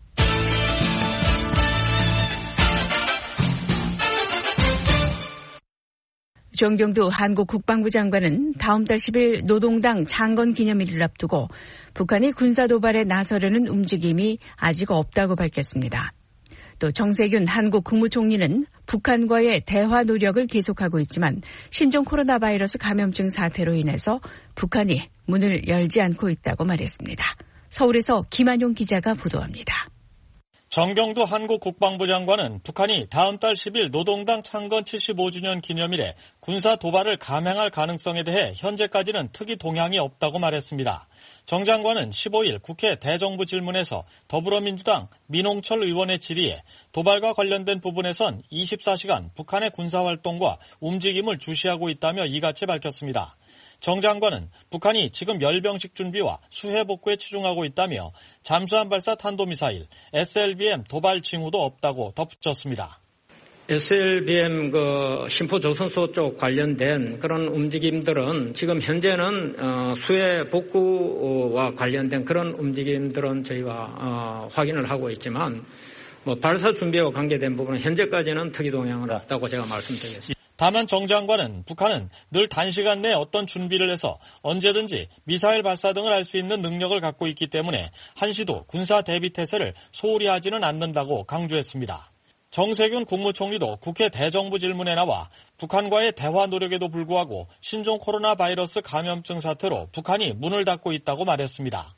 C: 정경두 한국 국방부 장관은 다음 달 10일 노동당 창건 기념일을 앞두고 북한이 군사 도발에 나서려는 움직임이 아직 없다고 밝혔습니다. 또 정세균 한국 국무총리는 북한과의 대화 노력을 계속하고 있지만 신종 코로나 바이러스 감염증 사태로 인해서 북한이 문을 열지 않고 있다고 말했습니다. 서울에서 김한용 기자가 보도합니다.
L: 정경두 한국 국방부 장관은 북한이 다음 달 10일 노동당 창건 75주년 기념일에 군사 도발을 감행할 가능성에 대해 현재까지는 특이 동향이 없다고 말했습니다. 정 장관은 15일 국회 대정부 질문에서 더불어민주당 민홍철 의원의 질의에 도발과 관련된 부분에선 24시간 북한의 군사활동과 움직임을 주시하고 있다며 이같이 밝혔습니다. 정 장관은 북한이 지금 열병식 준비와 수해 복구에 치중하고 있다며 잠수함 발사 탄도미사일 SLBM 도발 징후도 없다고 덧붙였습니다.
M: SLBM 심포조선소 쪽 관련된 그런 움직임들은 지금 현재는 수해 복구와 관련된 그런 움직임들은 저희가 확인을 하고 있지만 발사 준비와 관계된 부분은 현재까지는 특이 동향은 없다고 제가 말씀드리겠습니다.
L: 다만 정 장관은 북한은 늘 단시간 내에 어떤 준비를 해서 언제든지 미사일 발사 등을 할 수 있는 능력을 갖고 있기 때문에 한시도 군사 대비 태세를 소홀히 하지는 않는다고 강조했습니다. 정세균 국무총리도 국회 대정부 질문에 나와 북한과의 대화 노력에도 불구하고 신종 코로나 바이러스 감염증 사태로 북한이 문을 닫고 있다고 말했습니다.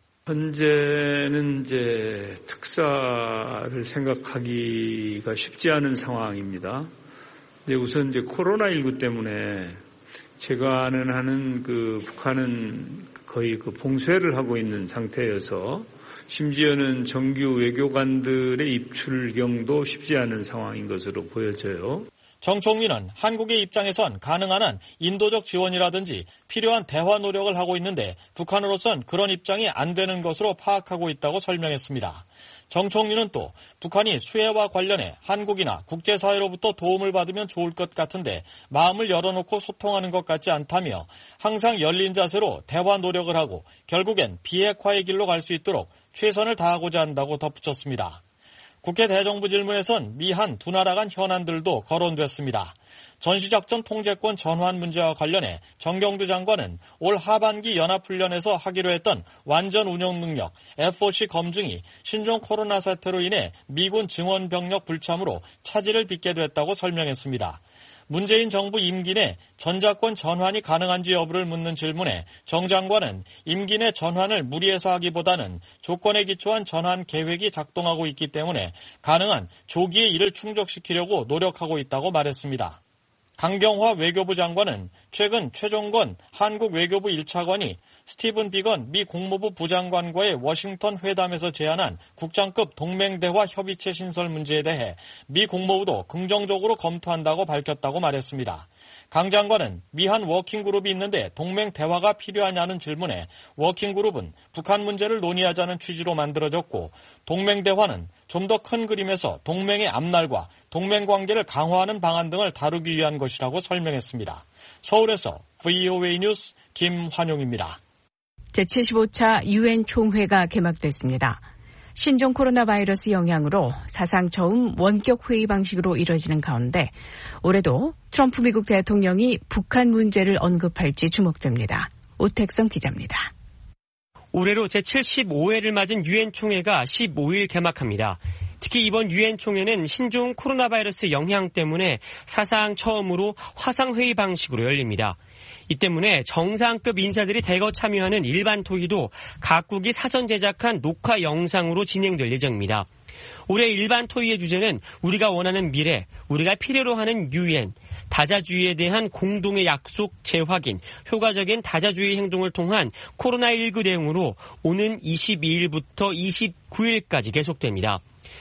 N: 현재는 이제 특사를 생각하기가 쉽지 않은 상황입니다. 우선 이제 코로나19 때문에 제가 아는 한은 북한은 거의 봉쇄를 하고 있는 상태여서 심지어는 정규 외교관들의 입출경도 쉽지 않은 상황인 것으로 보여져요.
L: 정 총리는 한국의 입장에선 가능한 한 인도적 지원이라든지 필요한 대화 노력을 하고 있는데 북한으로선 그런 입장이 안 되는 것으로 파악하고 있다고 설명했습니다. 정 총리는 또 북한이 수해와 관련해 한국이나 국제사회로부터 도움을 받으면 좋을 것 같은데 마음을 열어놓고 소통하는 것 같지 않다며 항상 열린 자세로 대화 노력을 하고 결국엔 비핵화의 길로 갈 수 있도록 최선을 다하고자 한다고 덧붙였습니다. 국회 대정부 질문에선 미한 두 나라 간 현안들도 거론됐습니다. 전시작전 통제권 전환 문제와 관련해 정경두 장관은 올 하반기 연합훈련에서 하기로 했던 완전 운영 능력 FOC 검증이 신종 코로나 사태로 인해 미군 증원 병력 불참으로 차질을 빚게 됐다고 설명했습니다. 문재인 정부 임기 내 전자권 전환이 가능한지 여부를 묻는 질문에 정 장관은 임기 내 전환을 무리해서 하기보다는 조건에 기초한 전환 계획이 작동하고 있기 때문에 가능한 조기에 이를 충족시키려고 노력하고 있다고 말했습니다. 강경화 외교부 장관은 최근 최종건 한국 외교부 1차관이 스티븐 비건 미 국무부 부장관과의 워싱턴 회담에서 제안한 국장급 동맹대화 협의체 신설 문제에 대해 미 국무부도 긍정적으로 검토한다고 밝혔다고 말했습니다. 강 장관은 미한 워킹그룹이 있는데 동맹 대화가 필요하냐는 질문에 워킹그룹은 북한 문제를 논의하자는 취지로 만들어졌고 동맹 대화는 좀 더 큰 그림에서 동맹의 앞날과 동맹 관계를 강화하는 방안 등을 다루기 위한 것이라고 설명했습니다. 서울에서 VOA 뉴스 김환용입니다.
C: 제75차 UN 총회가 개막됐습니다. 신종 코로나 바이러스 영향으로 사상 처음 원격 회의 방식으로 이뤄지는 가운데 올해도 트럼프 미국 대통령이 북한 문제를 언급할지 주목됩니다. 오택성 기자입니다.
O: 올해로 제75회를 맞은 UN 총회가 15일 개막합니다. 특히 이번 UN 총회는 신종 코로나 바이러스 영향 때문에 사상 처음으로 화상회의 방식으로 열립니다. 이 때문에 정상급 인사들이 대거 참여하는 일반 토의도 각국이 사전 제작한 녹화 영상으로 진행될 예정입니다. 올해 일반 토의의 주제는 우리가 원하는 미래, 우리가 필요로 하는 UN, 다자주의에 대한 공동의 약속 재확인, 효과적인 다자주의 행동을 통한 코로나19 대응으로 오는 22일부터 29일까지 계속됩니다.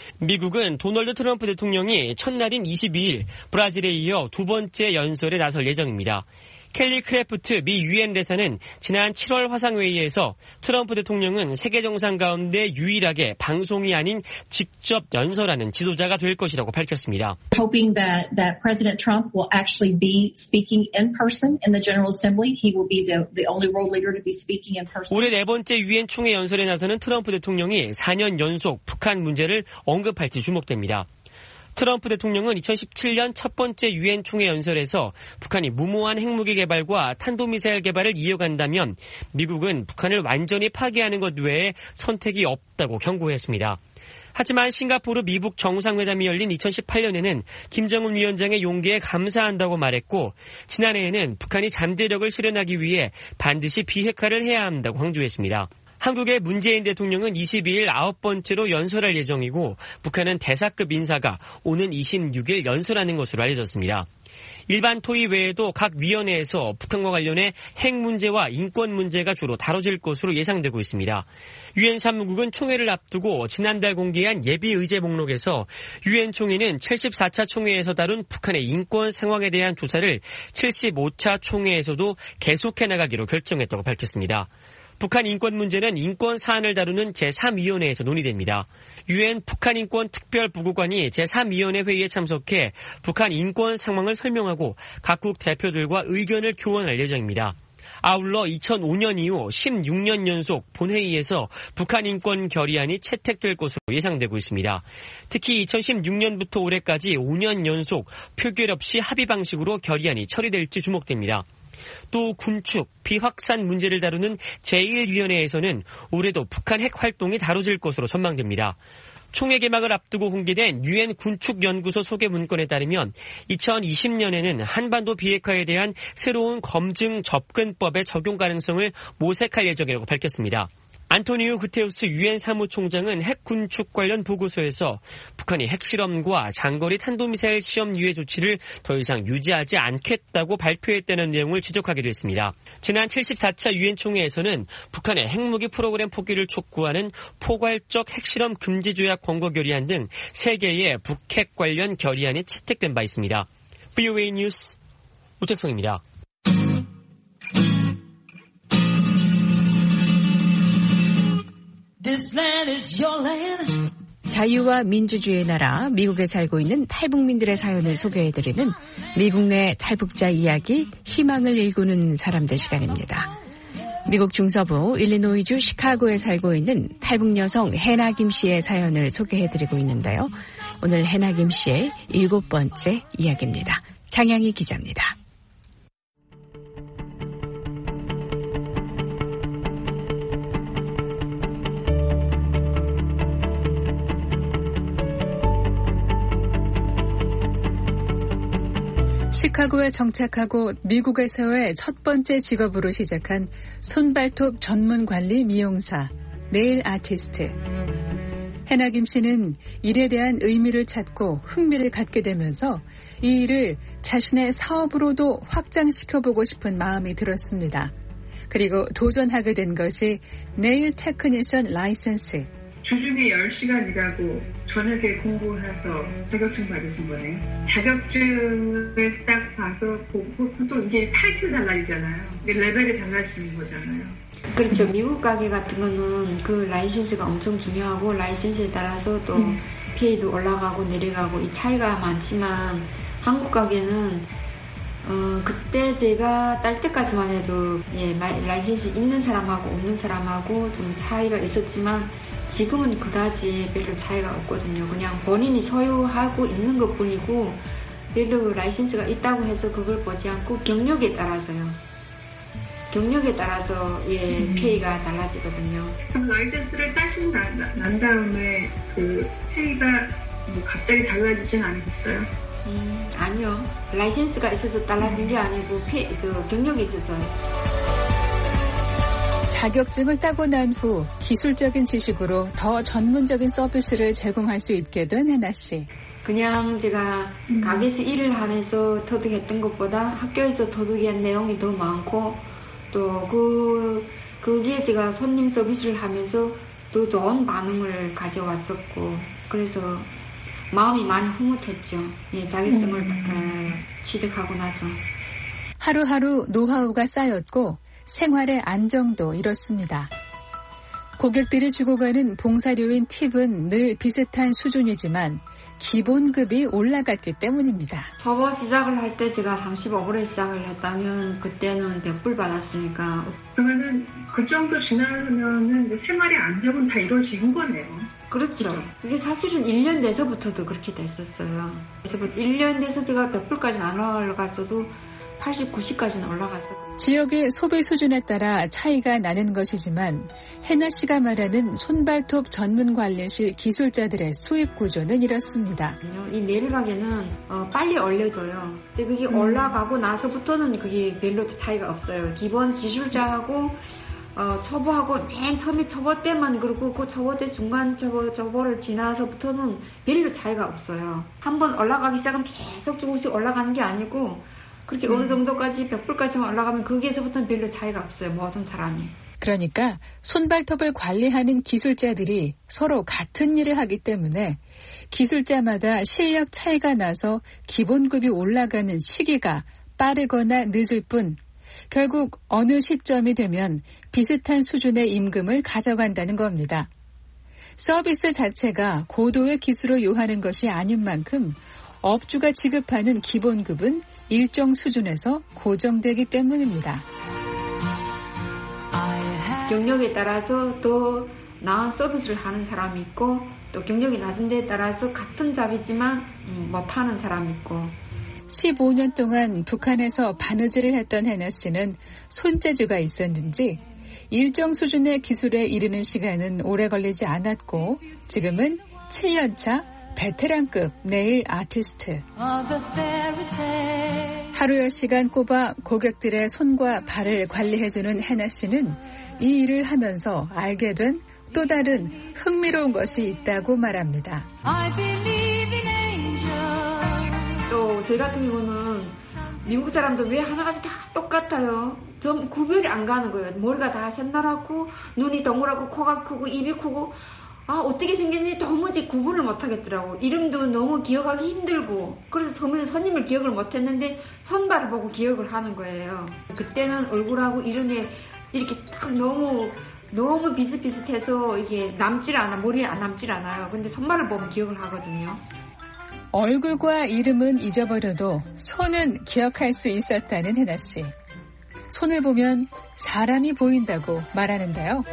O: 미국은 도널드 트럼프 대통령이 첫날인 22일 브라질에 이어 두 번째 연설에 나설 예정입니다. 켈리 크래프트 미 유엔 대사는 지난 7월 화상회의에서 트럼프 대통령은 세계 정상 가운데 유일하게 방송이 아닌 직접 연설하는 지도자가 될 것이라고 밝혔습니다.
P: Hoping that President Trump will actually be speaking in person in the General Assembly. He will be the only world leader to be speaking in person.
O: 올해 네 번째 유엔 총회 연설에 나서는 트럼프 대통령이 4년 연속 북한 문제를 언급할지 주목됩니다. 트럼프 대통령은 2017년 첫 번째 유엔 총회 연설에서 북한이 무모한 핵무기 개발과 탄도미사일 개발을 이어간다면 미국은 북한을 완전히 파괴하는 것 외에 선택이 없다고 경고했습니다. 하지만 싱가포르 미북 정상회담이 열린 2018년에는 김정은 위원장의 용기에 감사한다고 말했고 지난해에는 북한이 잠재력을 실현하기 위해 반드시 비핵화를 해야 한다고 강조했습니다. 한국의 문재인 대통령은 22일 9번째로 연설할 예정이고 북한은 대사급 인사가 오는 26일 연설하는 것으로 알려졌습니다. 일반 토의 외에도 각 위원회에서 북한과 관련해 핵 문제와 인권 문제가 주로 다뤄질 것으로 예상되고 있습니다. 유엔 사무국은 총회를 앞두고 지난달 공개한 예비 의제 목록에서 유엔 총회는 74차 총회에서 다룬 북한의 인권 상황에 대한 조사를 75차 총회에서도 계속해 나가기로 결정했다고 밝혔습니다. 북한 인권 문제는 인권 사안을 다루는 제3위원회에서 논의됩니다. 유엔 북한 인권 특별보고관이 제3위원회 회의에 참석해 북한 인권 상황을 설명하고 각국 대표들과 의견을 교환할 예정입니다. 아울러 2005년 이후 16년 연속 본회의에서 북한 인권 결의안이 채택될 것으로 예상되고 있습니다. 특히 2016년부터 올해까지 5년 연속 표결 없이 합의 방식으로 결의안이 처리될지 주목됩니다. 또 군축, 비확산 문제를 다루는 제1위원회에서는 올해도 북한 핵 활동이 다뤄질 것으로 전망됩니다. 총회 개막을 앞두고 공개된 유엔 군축연구소 소개 문건에 따르면 2020년에는 한반도 비핵화에 대한 새로운 검증 접근법의 적용 가능성을 모색할 예정이라고 밝혔습니다. 안토니우 구테우스 유엔 사무총장은 핵 군축 관련 보고서에서 북한이 핵실험과 장거리 탄도미사일 시험 유예 조치를 더 이상 유지하지 않겠다고 발표했다는 내용을 지적하기도 했습니다. 지난 74차 유엔 총회에서는 북한의 핵무기 프로그램 포기를 촉구하는 포괄적 핵실험 금지 조약 권고 결의안 등 3개의 북핵 관련 결의안이 채택된 바 있습니다. VOA 뉴스 오택성입니다. 자유와 민주주의의 나라 미국에 살고 있는 탈북민들의 사연을 소개해드리는 미국 내 탈북자 이야기, 희망을 일구는 사람들 시간입니다. 미국 중서부 일리노이주 시카고에 살고 있는 탈북 여성 해나 김 씨의 사연을 소개해드리고 있는데요. 오늘 해나 김 씨의 7번째 이야기입니다. 장양희 기자입니다.
I: 시카고에 정착하고 미국에서의 첫 번째 직업으로 시작한 손발톱 전문 관리 미용사, 네일 아티스트. 해나 김 씨는 일에 대한 의미를 찾고 흥미를 갖게 되면서 이 일을 자신의 사업으로도 확장시켜보고 싶은 마음이 들었습니다. 그리고 도전하게 된 것이 네일 테크니션 라이센스.
Q: 주중에 10시간 일하고 저녁에 공부해서 자격증 받으신 거네요. 자격증을 딱 봐서 보고 또 이게 타이틀 달라지잖아요. 레벨이 달라지는 거잖아요.
R: 그렇죠. 미국 가게 같은 거는 그 라이센스가 엄청 중요하고 라이센스에 따라서 또 PA도 올라가고 내려가고 이 차이가 많지만 한국 가게는 그때 제가 딸 때까지만 해도 라이센스 있는 사람하고 없는 사람하고 좀 차이가 있었지만 지금은 그다지 별로 차이가 없거든요. 그냥 본인이 소유하고 있는 것뿐이고 별로 라이센스가 있다고 해서 그걸 보지 않고 경력에 따라서요. 경력에 따라서 페이가 달라지거든요.
Q: 그럼 라이센스를 따시고 난 다음에 그 페이가 뭐 갑자기 달라지진 않으셨어요?
R: 아니요. 라이센스가 있어서 달라진 게 아니고 경력이 있어서요.
I: 자격증을 따고 난 후 기술적인 지식으로 더 전문적인 서비스를 제공할 수 있게 된 해나 씨.
R: 그냥 제가 가게에서 일을 하면서 터득했던 것보다 학교에서 터득한 내용이 더 많고 또 거기에 제가 손님 서비스를 하면서 더 좋은 반응을 가져왔었고 그래서 마음이 많이 흐뭇했죠. 자격증을 취득하고 나서.
I: 하루하루 노하우가 쌓였고 생활의 안정도 이렇습니다. 고객들이 주고 가는 봉사료인 팁은 늘 비슷한 수준이지만 기본급이 올라갔기 때문입니다.
R: 처음 시작을 할 때 제가 35불에 시작을 했다면 그때는 100불 받았으니까.
Q: 그러면은 그 정도 지나면은 생활의 안정은 다 이루어진 거네요.
R: 그렇죠. 그게 사실은 1년 돼서부터도 그렇게 됐었어요. 그래서 1년 돼서 제가 100불까지는 안 올라갔어도 80, 90까지는 올라갔어요.
I: 지역의 소비 수준에 따라 차이가 나는 것이지만 해나 씨가 말하는 손발톱 전문 관리실 기술자들의 수입 구조는 이렇습니다.
R: 이 네일 가게는 빨리 올려줘요. 근데 그게 올라가고 나서부터는 그게 별로 차이가 없어요. 기본 기술자하고 초보하고 맨 처음에 초보 때만 그렇고 그 초보 때 중간 초보를 지나서부터는 별로 차이가 없어요. 한번 올라가기 시작하면 계속 조금씩 올라가는 게 아니고 그렇게 어느 정도까지 100불까지만 올라가면 거기에서부터는 별로 차이가 없어요. 모든 사람이.
I: 그러니까 손발톱을 관리하는 기술자들이 서로 같은 일을 하기 때문에 기술자마다 실력 차이가 나서 기본급이 올라가는 시기가 빠르거나 늦을 뿐 결국 어느 시점이 되면 비슷한 수준의 임금을 가져간다는 겁니다. 서비스 자체가 고도의 기술을 요하는 것이 아닌 만큼 업주가 지급하는 기본급은 일정 수준에서 고정되기 때문입니다.
R: 경력에 따라서 또 나은 서비스를 하는 사람이 있고 또 경력이 낮은 데에 따라서 같은 잡이지만 못하는 사람이 있고
I: 15년 동안 북한에서 바느질을 했던 해나 씨는 손재주가 있었는지 일정 수준의 기술에 이르는 시간은 오래 걸리지 않았고 지금은 7년차 베테랑급 네일 아티스트. 하루 10시간 꼽아 고객들의 손과 발을 관리해주는 해나 씨는 이 일을 하면서 알게 된 또 다른 흥미로운 것이 있다고 말합니다.
R: 또 제 같은 경우는 미국 사람들 왜 하나같이 다 똑같아요. 좀 구별이 안 가는 거예요. 머리가 다 샛노랗고 눈이 동그랗고 코가 크고 입이 크고 어떻게 생겼는지 도무지 구분을 못하겠더라고. 이름도 너무 기억하기 힘들고. 그래서 처음에는 손님을 기억을 못했는데 손발을 보고 기억을 하는 거예요. 그때는 얼굴하고 이름에 이렇게 딱 너무 비슷비슷해서 이게 머리에 남질 않아요. 근데 손발을 보면 기억을 하거든요.
C: 얼굴과 이름은 잊어버려도 손은 기억할 수 있었다는 해나 씨. 손을 보면 사람이 보인다고 말하는데요.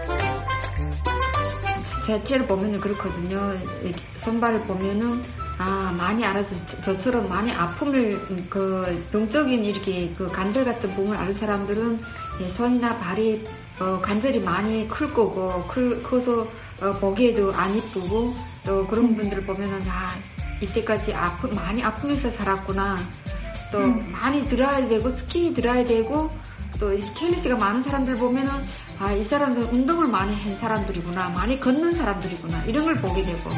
R: 대체를 보면은 그렇거든요. 손발을 보면은 많이 알아서 저처럼 많이 아픔을 병적인 이렇게 관절 같은 부분을 아는 사람들은 손이나 발이 관절이 많이 클 거고 커서 보기에도 안 이쁘고 또 그런 분들을 보면은 이때까지 많이 아프면서 살았구나. 또 많이 들어야 되고 스킨이 들어야 되고 또 캘리스가 많은 사람들 보면은 이 사람들은 운동을 많이 한 사람들이구나, 많이 걷는 사람들이구나 이런 걸 보게 되고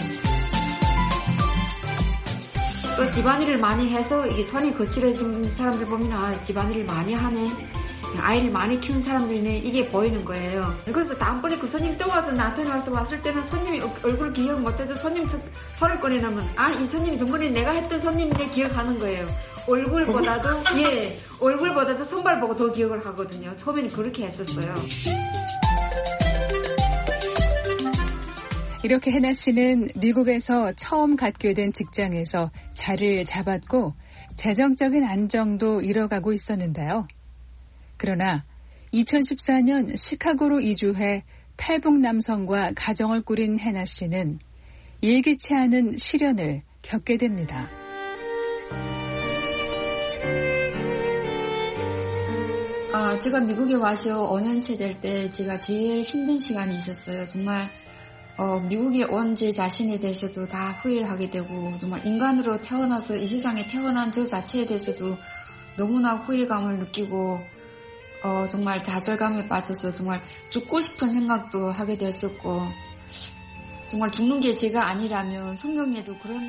R: 또 집안일을 많이 해서 이게 손이 거칠어진 사람들 보면 집안일을 많이 하네, 아이를 많이 키운 사람들이네 이게 보이는 거예요. 그래서 다음번에 그 손님 또 와서 나타나서 왔을 때는 손님이 얼굴 기억 못해도 손님 손을 꺼내놓으면 이 손님이 전번에 내가 했던 손님인데 기억하는 거예요. 얼굴보다도 손발 보고 더 기억을 하거든요. 처음에는 그렇게 했었어요.
C: 이렇게 해나 씨는 미국에서 처음 갖게 된 직장에서 자리를 잡았고 재정적인 안정도 이뤄가고 있었는데요. 그러나 2014년 시카고로 이주해 탈북 남성과 가정을 꾸린 해나 씨는 예기치 않은 시련을 겪게 됩니다.
S: 제가 미국에 와서 5년째 될 때 제가 제일 힘든 시간이 있었어요. 정말 미국에 온 제 자신에 대해서도 다 후회를 하게 되고 정말 인간으로 태어나서 이 세상에 태어난 저 자체에 대해서도 너무나 후회감을 느끼고 정말 좌절감에 빠져서 정말 죽고 싶은 생각도 하게 되었었고 정말 죽는 게 제가 아니라면 성경에도 그런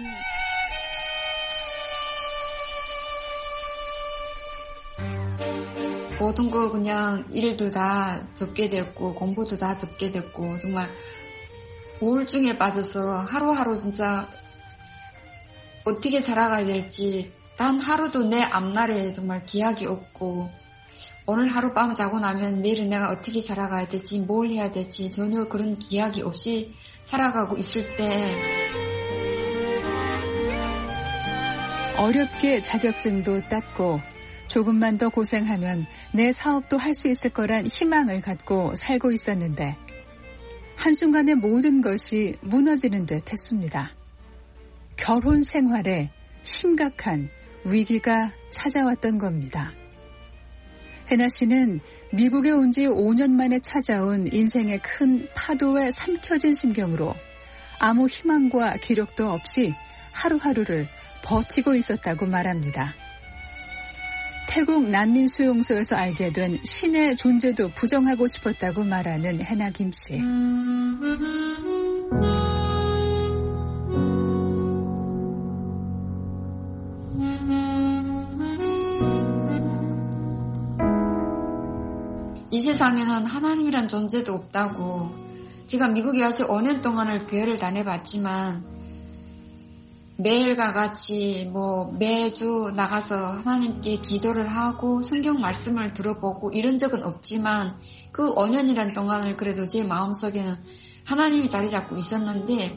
S: 모든 거 그냥 일도 다 접게 됐고 공부도 다 접게 됐고 정말 우울증에 빠져서 하루하루 진짜 어떻게 살아가야 될지 단 하루도 내 앞날에 정말 기약이 없고 오늘 하룻밤 자고 나면 내일은 내가 어떻게 살아가야 될지 뭘 해야 될지 전혀 그런 기약이 없이 살아가고 있을 때
C: 어렵게 자격증도 땄고 조금만 더 고생하면 내 사업도 할 수 있을 거란 희망을 갖고 살고 있었는데 한순간에 모든 것이 무너지는 듯 했습니다. 결혼 생활에 심각한 위기가 찾아왔던 겁니다. 해나 씨는 미국에 온 지 5년 만에 찾아온 인생의 큰 파도에 삼켜진 심경으로 아무 희망과 기력도 없이 하루하루를 버티고 있었다고 말합니다. 태국 난민 수용소에서 알게 된 신의 존재도 부정하고 싶었다고 말하는 해나 김 씨.
S: 이 세상에는 하나님이란 존재도 없다고 제가 미국에 와서 5년 동안을 교회를 다녀봤지만 매일과 같이 매주 나가서 하나님께 기도를 하고 성경 말씀을 들어보고 이런 적은 없지만 그 5년이란 동안을 그래도 제 마음속에는 하나님이 자리 잡고 있었는데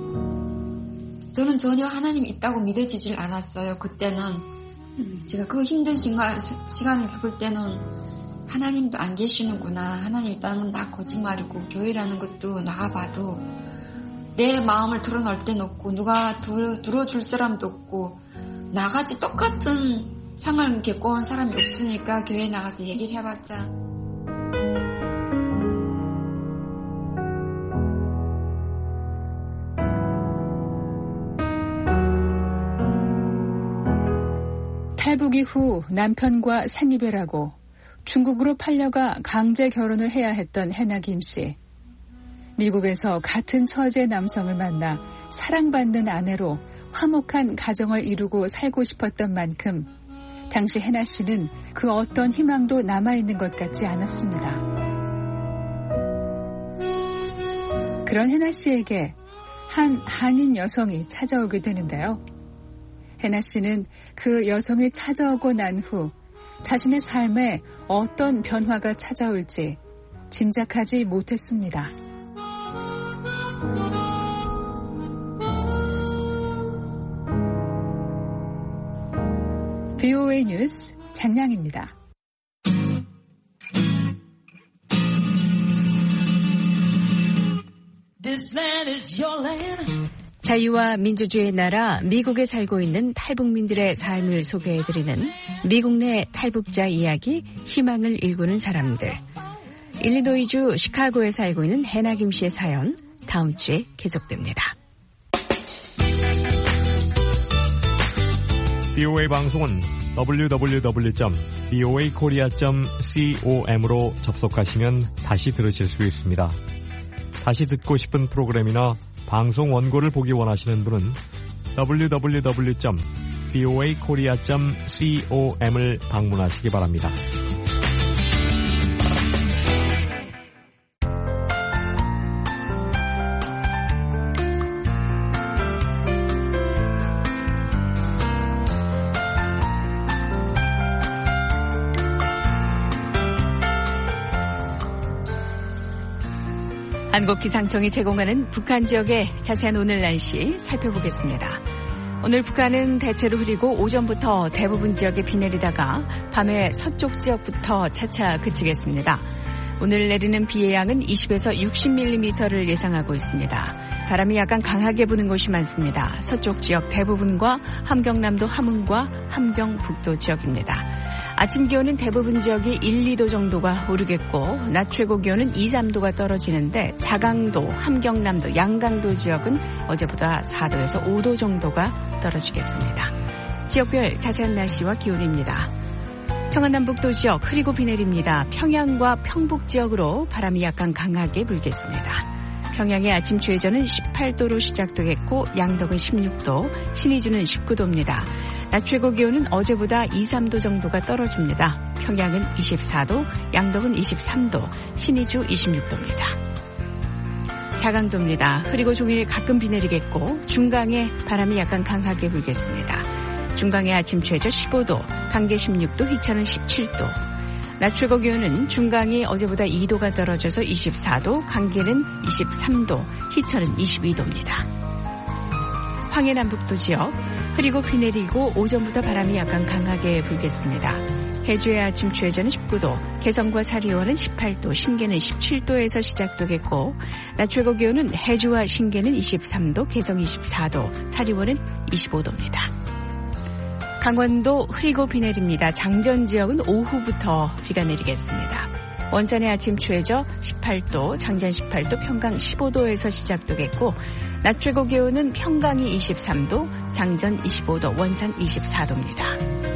S: 저는 전혀 하나님이 있다고 믿어지질 않았어요. 그때는 제가 그 힘든 시간을 겪을 때는 하나님도 안 계시는구나. 하나님 있다는 건 다 거짓말이고 교회라는 것도 나가봐도 내 마음을 털어놓을 데는 없고 누가 들어줄 사람도 없고 나같이 똑같은 상을 겪어온 사람이 없으니까 교회에 나가서 얘기를 해봤자
C: 탈북 이후 남편과 생이별하고 중국으로 팔려가 강제 결혼을 해야 했던 해나 김 씨. 미국에서 같은 처지의 남성을 만나 사랑받는 아내로 화목한 가정을 이루고 살고 싶었던 만큼 당시 해나 씨는 그 어떤 희망도 남아있는 것 같지 않았습니다.
T: 그런 해나 씨에게 한 한인 여성이 찾아오게 되는데요. 해나 씨는 그 여성이 찾아오고 난 후 자신의 삶에 어떤 변화가 찾아올지 짐작하지 못했습니다. VOA 뉴스 장량입니다.
C: 자유와 민주주의의 나라 미국에 살고 있는 탈북민들의 삶을 소개해드리는 미국 내 탈북자 이야기, 희망을 일구는 사람들. 일리노이주 시카고에 살고 있는 해나 김 씨의 사연, 다음 주에 계속됩니다.
U: BOA 방송은 www.boakorea.com으로 접속하시면 다시 들으실 수 있습니다. 다시 듣고 싶은 프로그램이나 방송 원고를 보기 원하시는 분은 www.boakorea.com을 방문하시기 바랍니다.
C: 한국기상청이 제공하는 북한 지역의 자세한 오늘 날씨 살펴보겠습니다. 오늘 북한은 대체로 흐리고 오전부터 대부분 지역에 비 내리다가 밤에 서쪽 지역부터 차차 그치겠습니다. 오늘 내리는 비의 양은 20에서 60mm를 예상하고 있습니다. 바람이 약간 강하게 부는 곳이 많습니다. 서쪽 지역 대부분과 함경남도 함흥과 함경북도 지역입니다. 아침 기온은 대부분 지역이 1, 2도 정도가 오르겠고 낮 최고 기온은 2, 3도가 떨어지는데 자강도, 함경남도, 양강도 지역은 어제보다 4도에서 5도 정도가 떨어지겠습니다. 지역별 자세한 날씨와 기온입니다. 평안남북도 지역 흐리고 비 내립니다. 평양과 평북 지역으로 바람이 약간 강하게 불겠습니다. 평양의 아침 최저는 18도로 시작되겠고 양덕은 16도, 신의주는 19도입니다. 낮 최고 기온은 어제보다 2, 3도 정도가 떨어집니다. 평양은 24도, 양덕은 23도, 신의주 26도입니다. 자강도입니다. 흐리고 종일 가끔 비 내리겠고 중강에 바람이 약간 강하게 불겠습니다. 중강의 아침 최저 15도, 강계 16도, 희천은 17도. 낮 최고 기온은 중강이 어제보다 2도가 떨어져서 24도, 강계는 23도, 희천은 22도입니다. 황해남북도 지역 흐리고 비 내리고 오전부터 바람이 약간 강하게 불겠습니다. 해주의 아침 최저는 19도, 개성과 사리원은 18도, 신계는 17도에서 시작되겠고 낮 최고 기온은 해주와 신계는 23도, 개성 24도, 사리원은 25도입니다. 강원도 흐리고 비 내립니다. 장전 지역은 오후부터 비가 내리겠습니다. 원산의 아침 최저 18도, 장전 18도, 평강 15도에서 시작되겠고 낮 최고 기온은 평강이 23도, 장전 25도, 원산 24도입니다.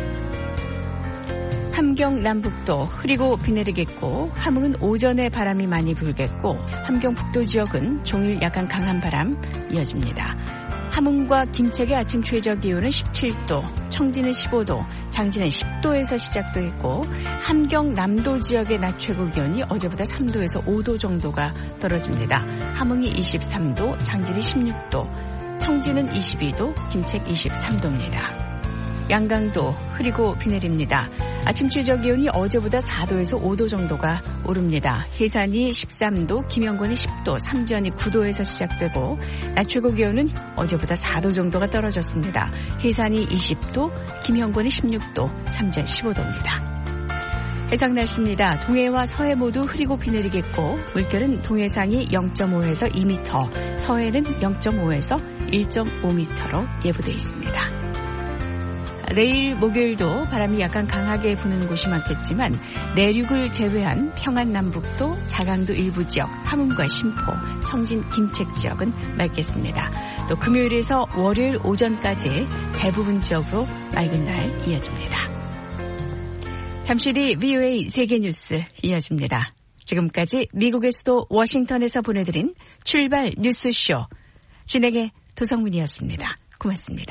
C: 함경 남북도 흐리고 비 내리겠고 함흥은 오전에 바람이 많이 불겠고 함경 북도 지역은 종일 약간 강한 바람 이어집니다. 함흥과 김책의 아침 최저 기온은 17도, 청진은 15도, 장진은 10도에서 시작되겠고 함경 남도 지역의 낮 최고 기온이 어제보다 3도에서 5도 정도가 떨어집니다. 함흥이 23도, 장진이 16도, 청진은 22도, 김책 23도입니다. 양강도 흐리고 비 내립니다. 아침 최저 기온이 어제보다 4도에서 5도 정도가 오릅니다. 해산이 13도, 김영권이 10도, 삼전이 9도에서 시작되고 낮 최고 기온은 어제보다 4도 정도가 떨어졌습니다. 해산이 20도, 김영권이 16도, 삼전 15도입니다. 해상 날씨입니다. 동해와 서해 모두 흐리고 비 내리겠고 물결은 동해상이 0.5에서 2m, 서해는 0.5에서 1.5m로 예보되어 있습니다. 내일 목요일도 바람이 약간 강하게 부는 곳이 많겠지만 내륙을 제외한 평안 남북도, 자강도 일부 지역, 함흥과 신포, 청진, 김책 지역은 맑겠습니다. 또 금요일에서 월요일 오전까지 대부분 지역으로 맑은 날 이어집니다. 잠시 뒤 VOA 세계뉴스 이어집니다. 지금까지 미국의 수도 워싱턴에서 보내드린 출발 뉴스쇼 진행의 도성문이었습니다. 고맙습니다.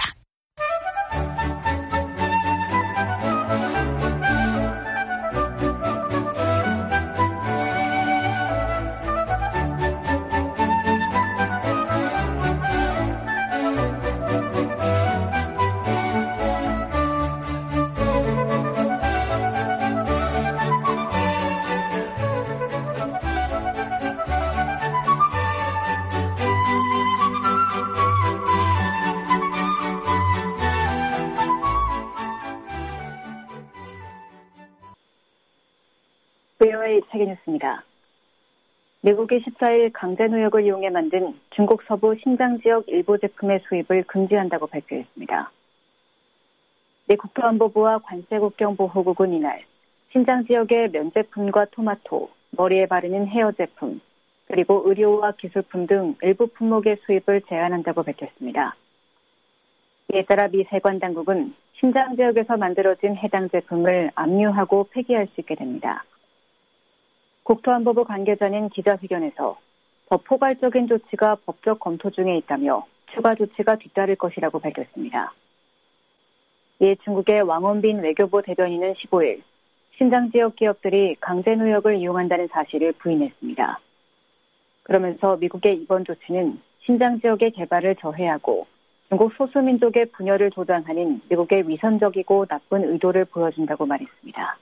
A: VOA 세계뉴스입니다. 미국이 14일 강제노역을 이용해 만든 중국 서부 신장 지역 일부 제품의 수입을 금지한다고 발표했습니다. 미 국토안보부와 관세국경보호국은 이날 신장 지역의 면제품과 토마토, 머리에 바르는 헤어 제품, 그리고 의료와 기술품 등 일부 품목의 수입을 제한한다고 밝혔습니다. 이에 따라 미 세관 당국은 신장 지역에서 만들어진 해당 제품을 압류하고 폐기할 수 있게 됩니다. 국토안보부 관계자는 기자회견에서 더 포괄적인 조치가 법적 검토 중에 있다며 추가 조치가 뒤따를 것이라고 밝혔습니다. 이에 중국의 왕원빈 외교부 대변인은 15일 신장 지역 기업들이 강제노역을 이용한다는 사실을 부인했습니다. 그러면서 미국의 이번 조치는 신장 지역의 개발을 저해하고 중국 소수민족의 분열을 조장하는 미국의 위선적이고 나쁜 의도를 보여준다고 말했습니다.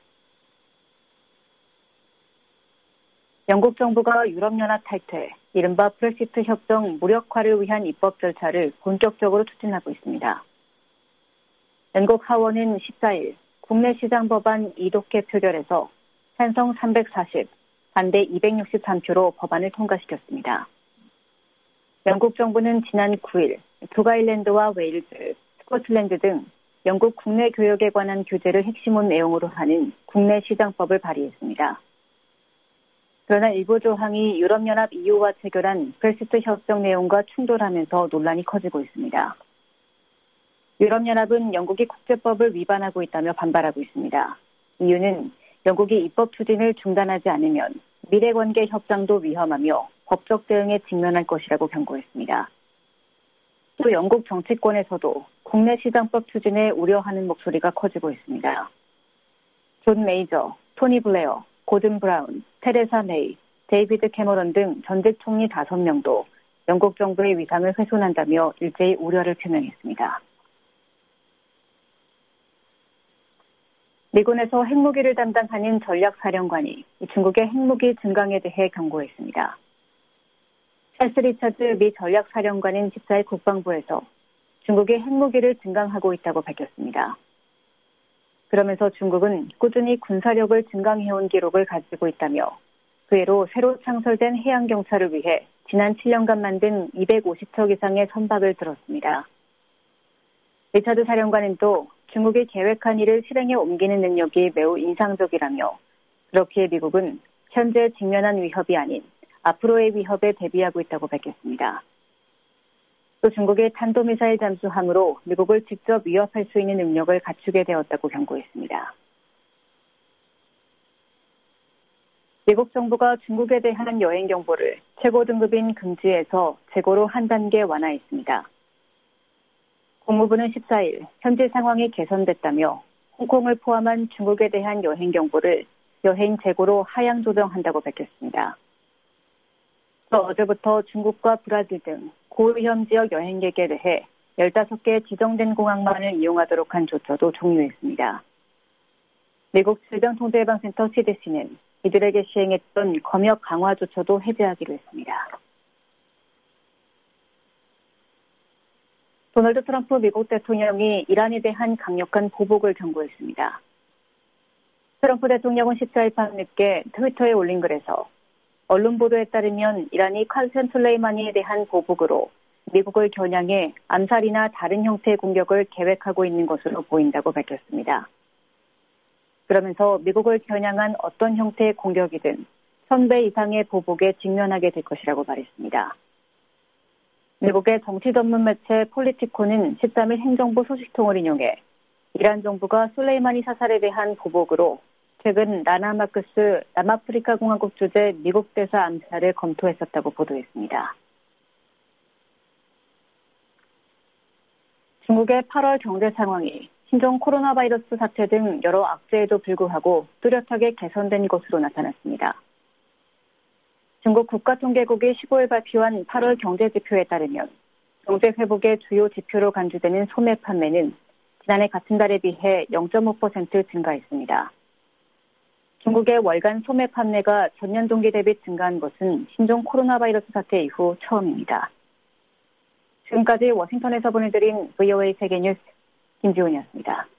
A: 영국 정부가 유럽연합 탈퇴, 이른바 브렉시트 협정 무력화를 위한 입법 절차를 본격적으로 추진하고 있습니다. 영국 하원은 14일 국내 시장 법안 2독회 표결에서 찬성 340, 반대 263표로 법안을 통과시켰습니다. 영국 정부는 지난 9일 북아일랜드와 웨일즈, 스코틀랜드 등 영국 국내 교역에 관한 규제를 핵심은 내용으로 하는 국내 시장법을 발의했습니다. 그러나 일부 조항이 유럽연합 EU와 체결한 브렉시트 협정 내용과 충돌하면서 논란이 커지고 있습니다. 유럽연합은 영국이 국제법을 위반하고 있다며 반발하고 있습니다. 이유는 영국이 입법 추진을 중단하지 않으면 미래관계 협상도 위험하며 법적 대응에 직면할 것이라고 경고했습니다. 또 영국 정치권에서도 국내 시장법 추진에 우려하는 목소리가 커지고 있습니다. 존 메이저, 토니 블레어, 고든 브라운, 테레사 메이, 데이비드 캐머런 등 전직 총리 5명도 영국 정부의 위상을 훼손한다며 일제히 우려를 표명했습니다. 미군에서 핵무기를 담당하는 전략사령관이 중국의 핵무기 증강에 대해 경고했습니다. 찰스 리처드 미 전략사령관은 14일 국방부에서 중국이 핵무기를 증강하고 있다고 밝혔습니다. 그러면서 중국은 꾸준히 군사력을 증강해온 기록을 가지고 있다며 그외로 새로 창설된 해양경찰을 위해 지난 7년간 만든 250척 이상의 선박을 들었습니다. 리처드 사령관은 또 중국이 계획한 일을 실행에 옮기는 능력이 매우 인상적이라며 그렇기에 미국은 현재 직면한 위협이 아닌 앞으로의 위협에 대비하고 있다고 밝혔습니다. 또 중국의 탄도미사일 잠수함으로 미국을 직접 위협할 수 있는 능력을 갖추게 되었다고 경고했습니다. 미국 정부가 중국에 대한 여행 정보를 최고 등급인 금지에서 최고로 한 단계 완화했습니다. 국무부는 14일 현지 상황이 개선됐다며 홍콩을 포함한 중국에 대한 여행 경보를 여행 재고로 하향 조정한다고 밝혔습니다. 또 어제부터 중국과 브라질 등 고위험 지역 여행객에 대해 15개 지정된 공항만을 이용하도록 한 조처도 종료했습니다. 미국 질병통제예방센터 CDC는 이들에게 시행했던 검역 강화 조처도 해제하기로 했습니다. 도널드 트럼프 미국 대통령이 이란에 대한 강력한 보복을 경고했습니다. 트럼프 대통령은 14일 밤늦게 트위터에 올린 글에서 언론 보도에 따르면 이란이 카셈 술레이마니에 대한 보복으로 미국을 겨냥해 암살이나 다른 형태의 공격을 계획하고 있는 것으로 보인다고 밝혔습니다. 그러면서 미국을 겨냥한 어떤 형태의 공격이든 1000배 이상의 보복에 직면하게 될 것이라고 말했습니다. 미국의 정치 전문 매체 폴리티코는 13일 행정부 소식통을 인용해 이란 정부가 술레이마니 사살에 대한 보복으로 최근 라나 마크스 남아프리카 공화국 주재 미국 대사 암살을 검토했었다고 보도했습니다. 중국의 8월 경제 상황이 신종 코로나 바이러스 사태 등 여러 악재에도 불구하고 뚜렷하게 개선된 것으로 나타났습니다. 중국 국가통계국이 15일 발표한 8월 경제지표에 따르면 경제 회복의 주요 지표로 간주되는 소매 판매는 지난해 같은 달에 비해 0.5% 증가했습니다. 중국의 월간 소매 판매가 전년 동기 대비 증가한 것은 신종 코로나 바이러스 사태 이후 처음입니다. 지금까지 워싱턴에서 보내드린 VOA 세계뉴스 김지훈이었습니다.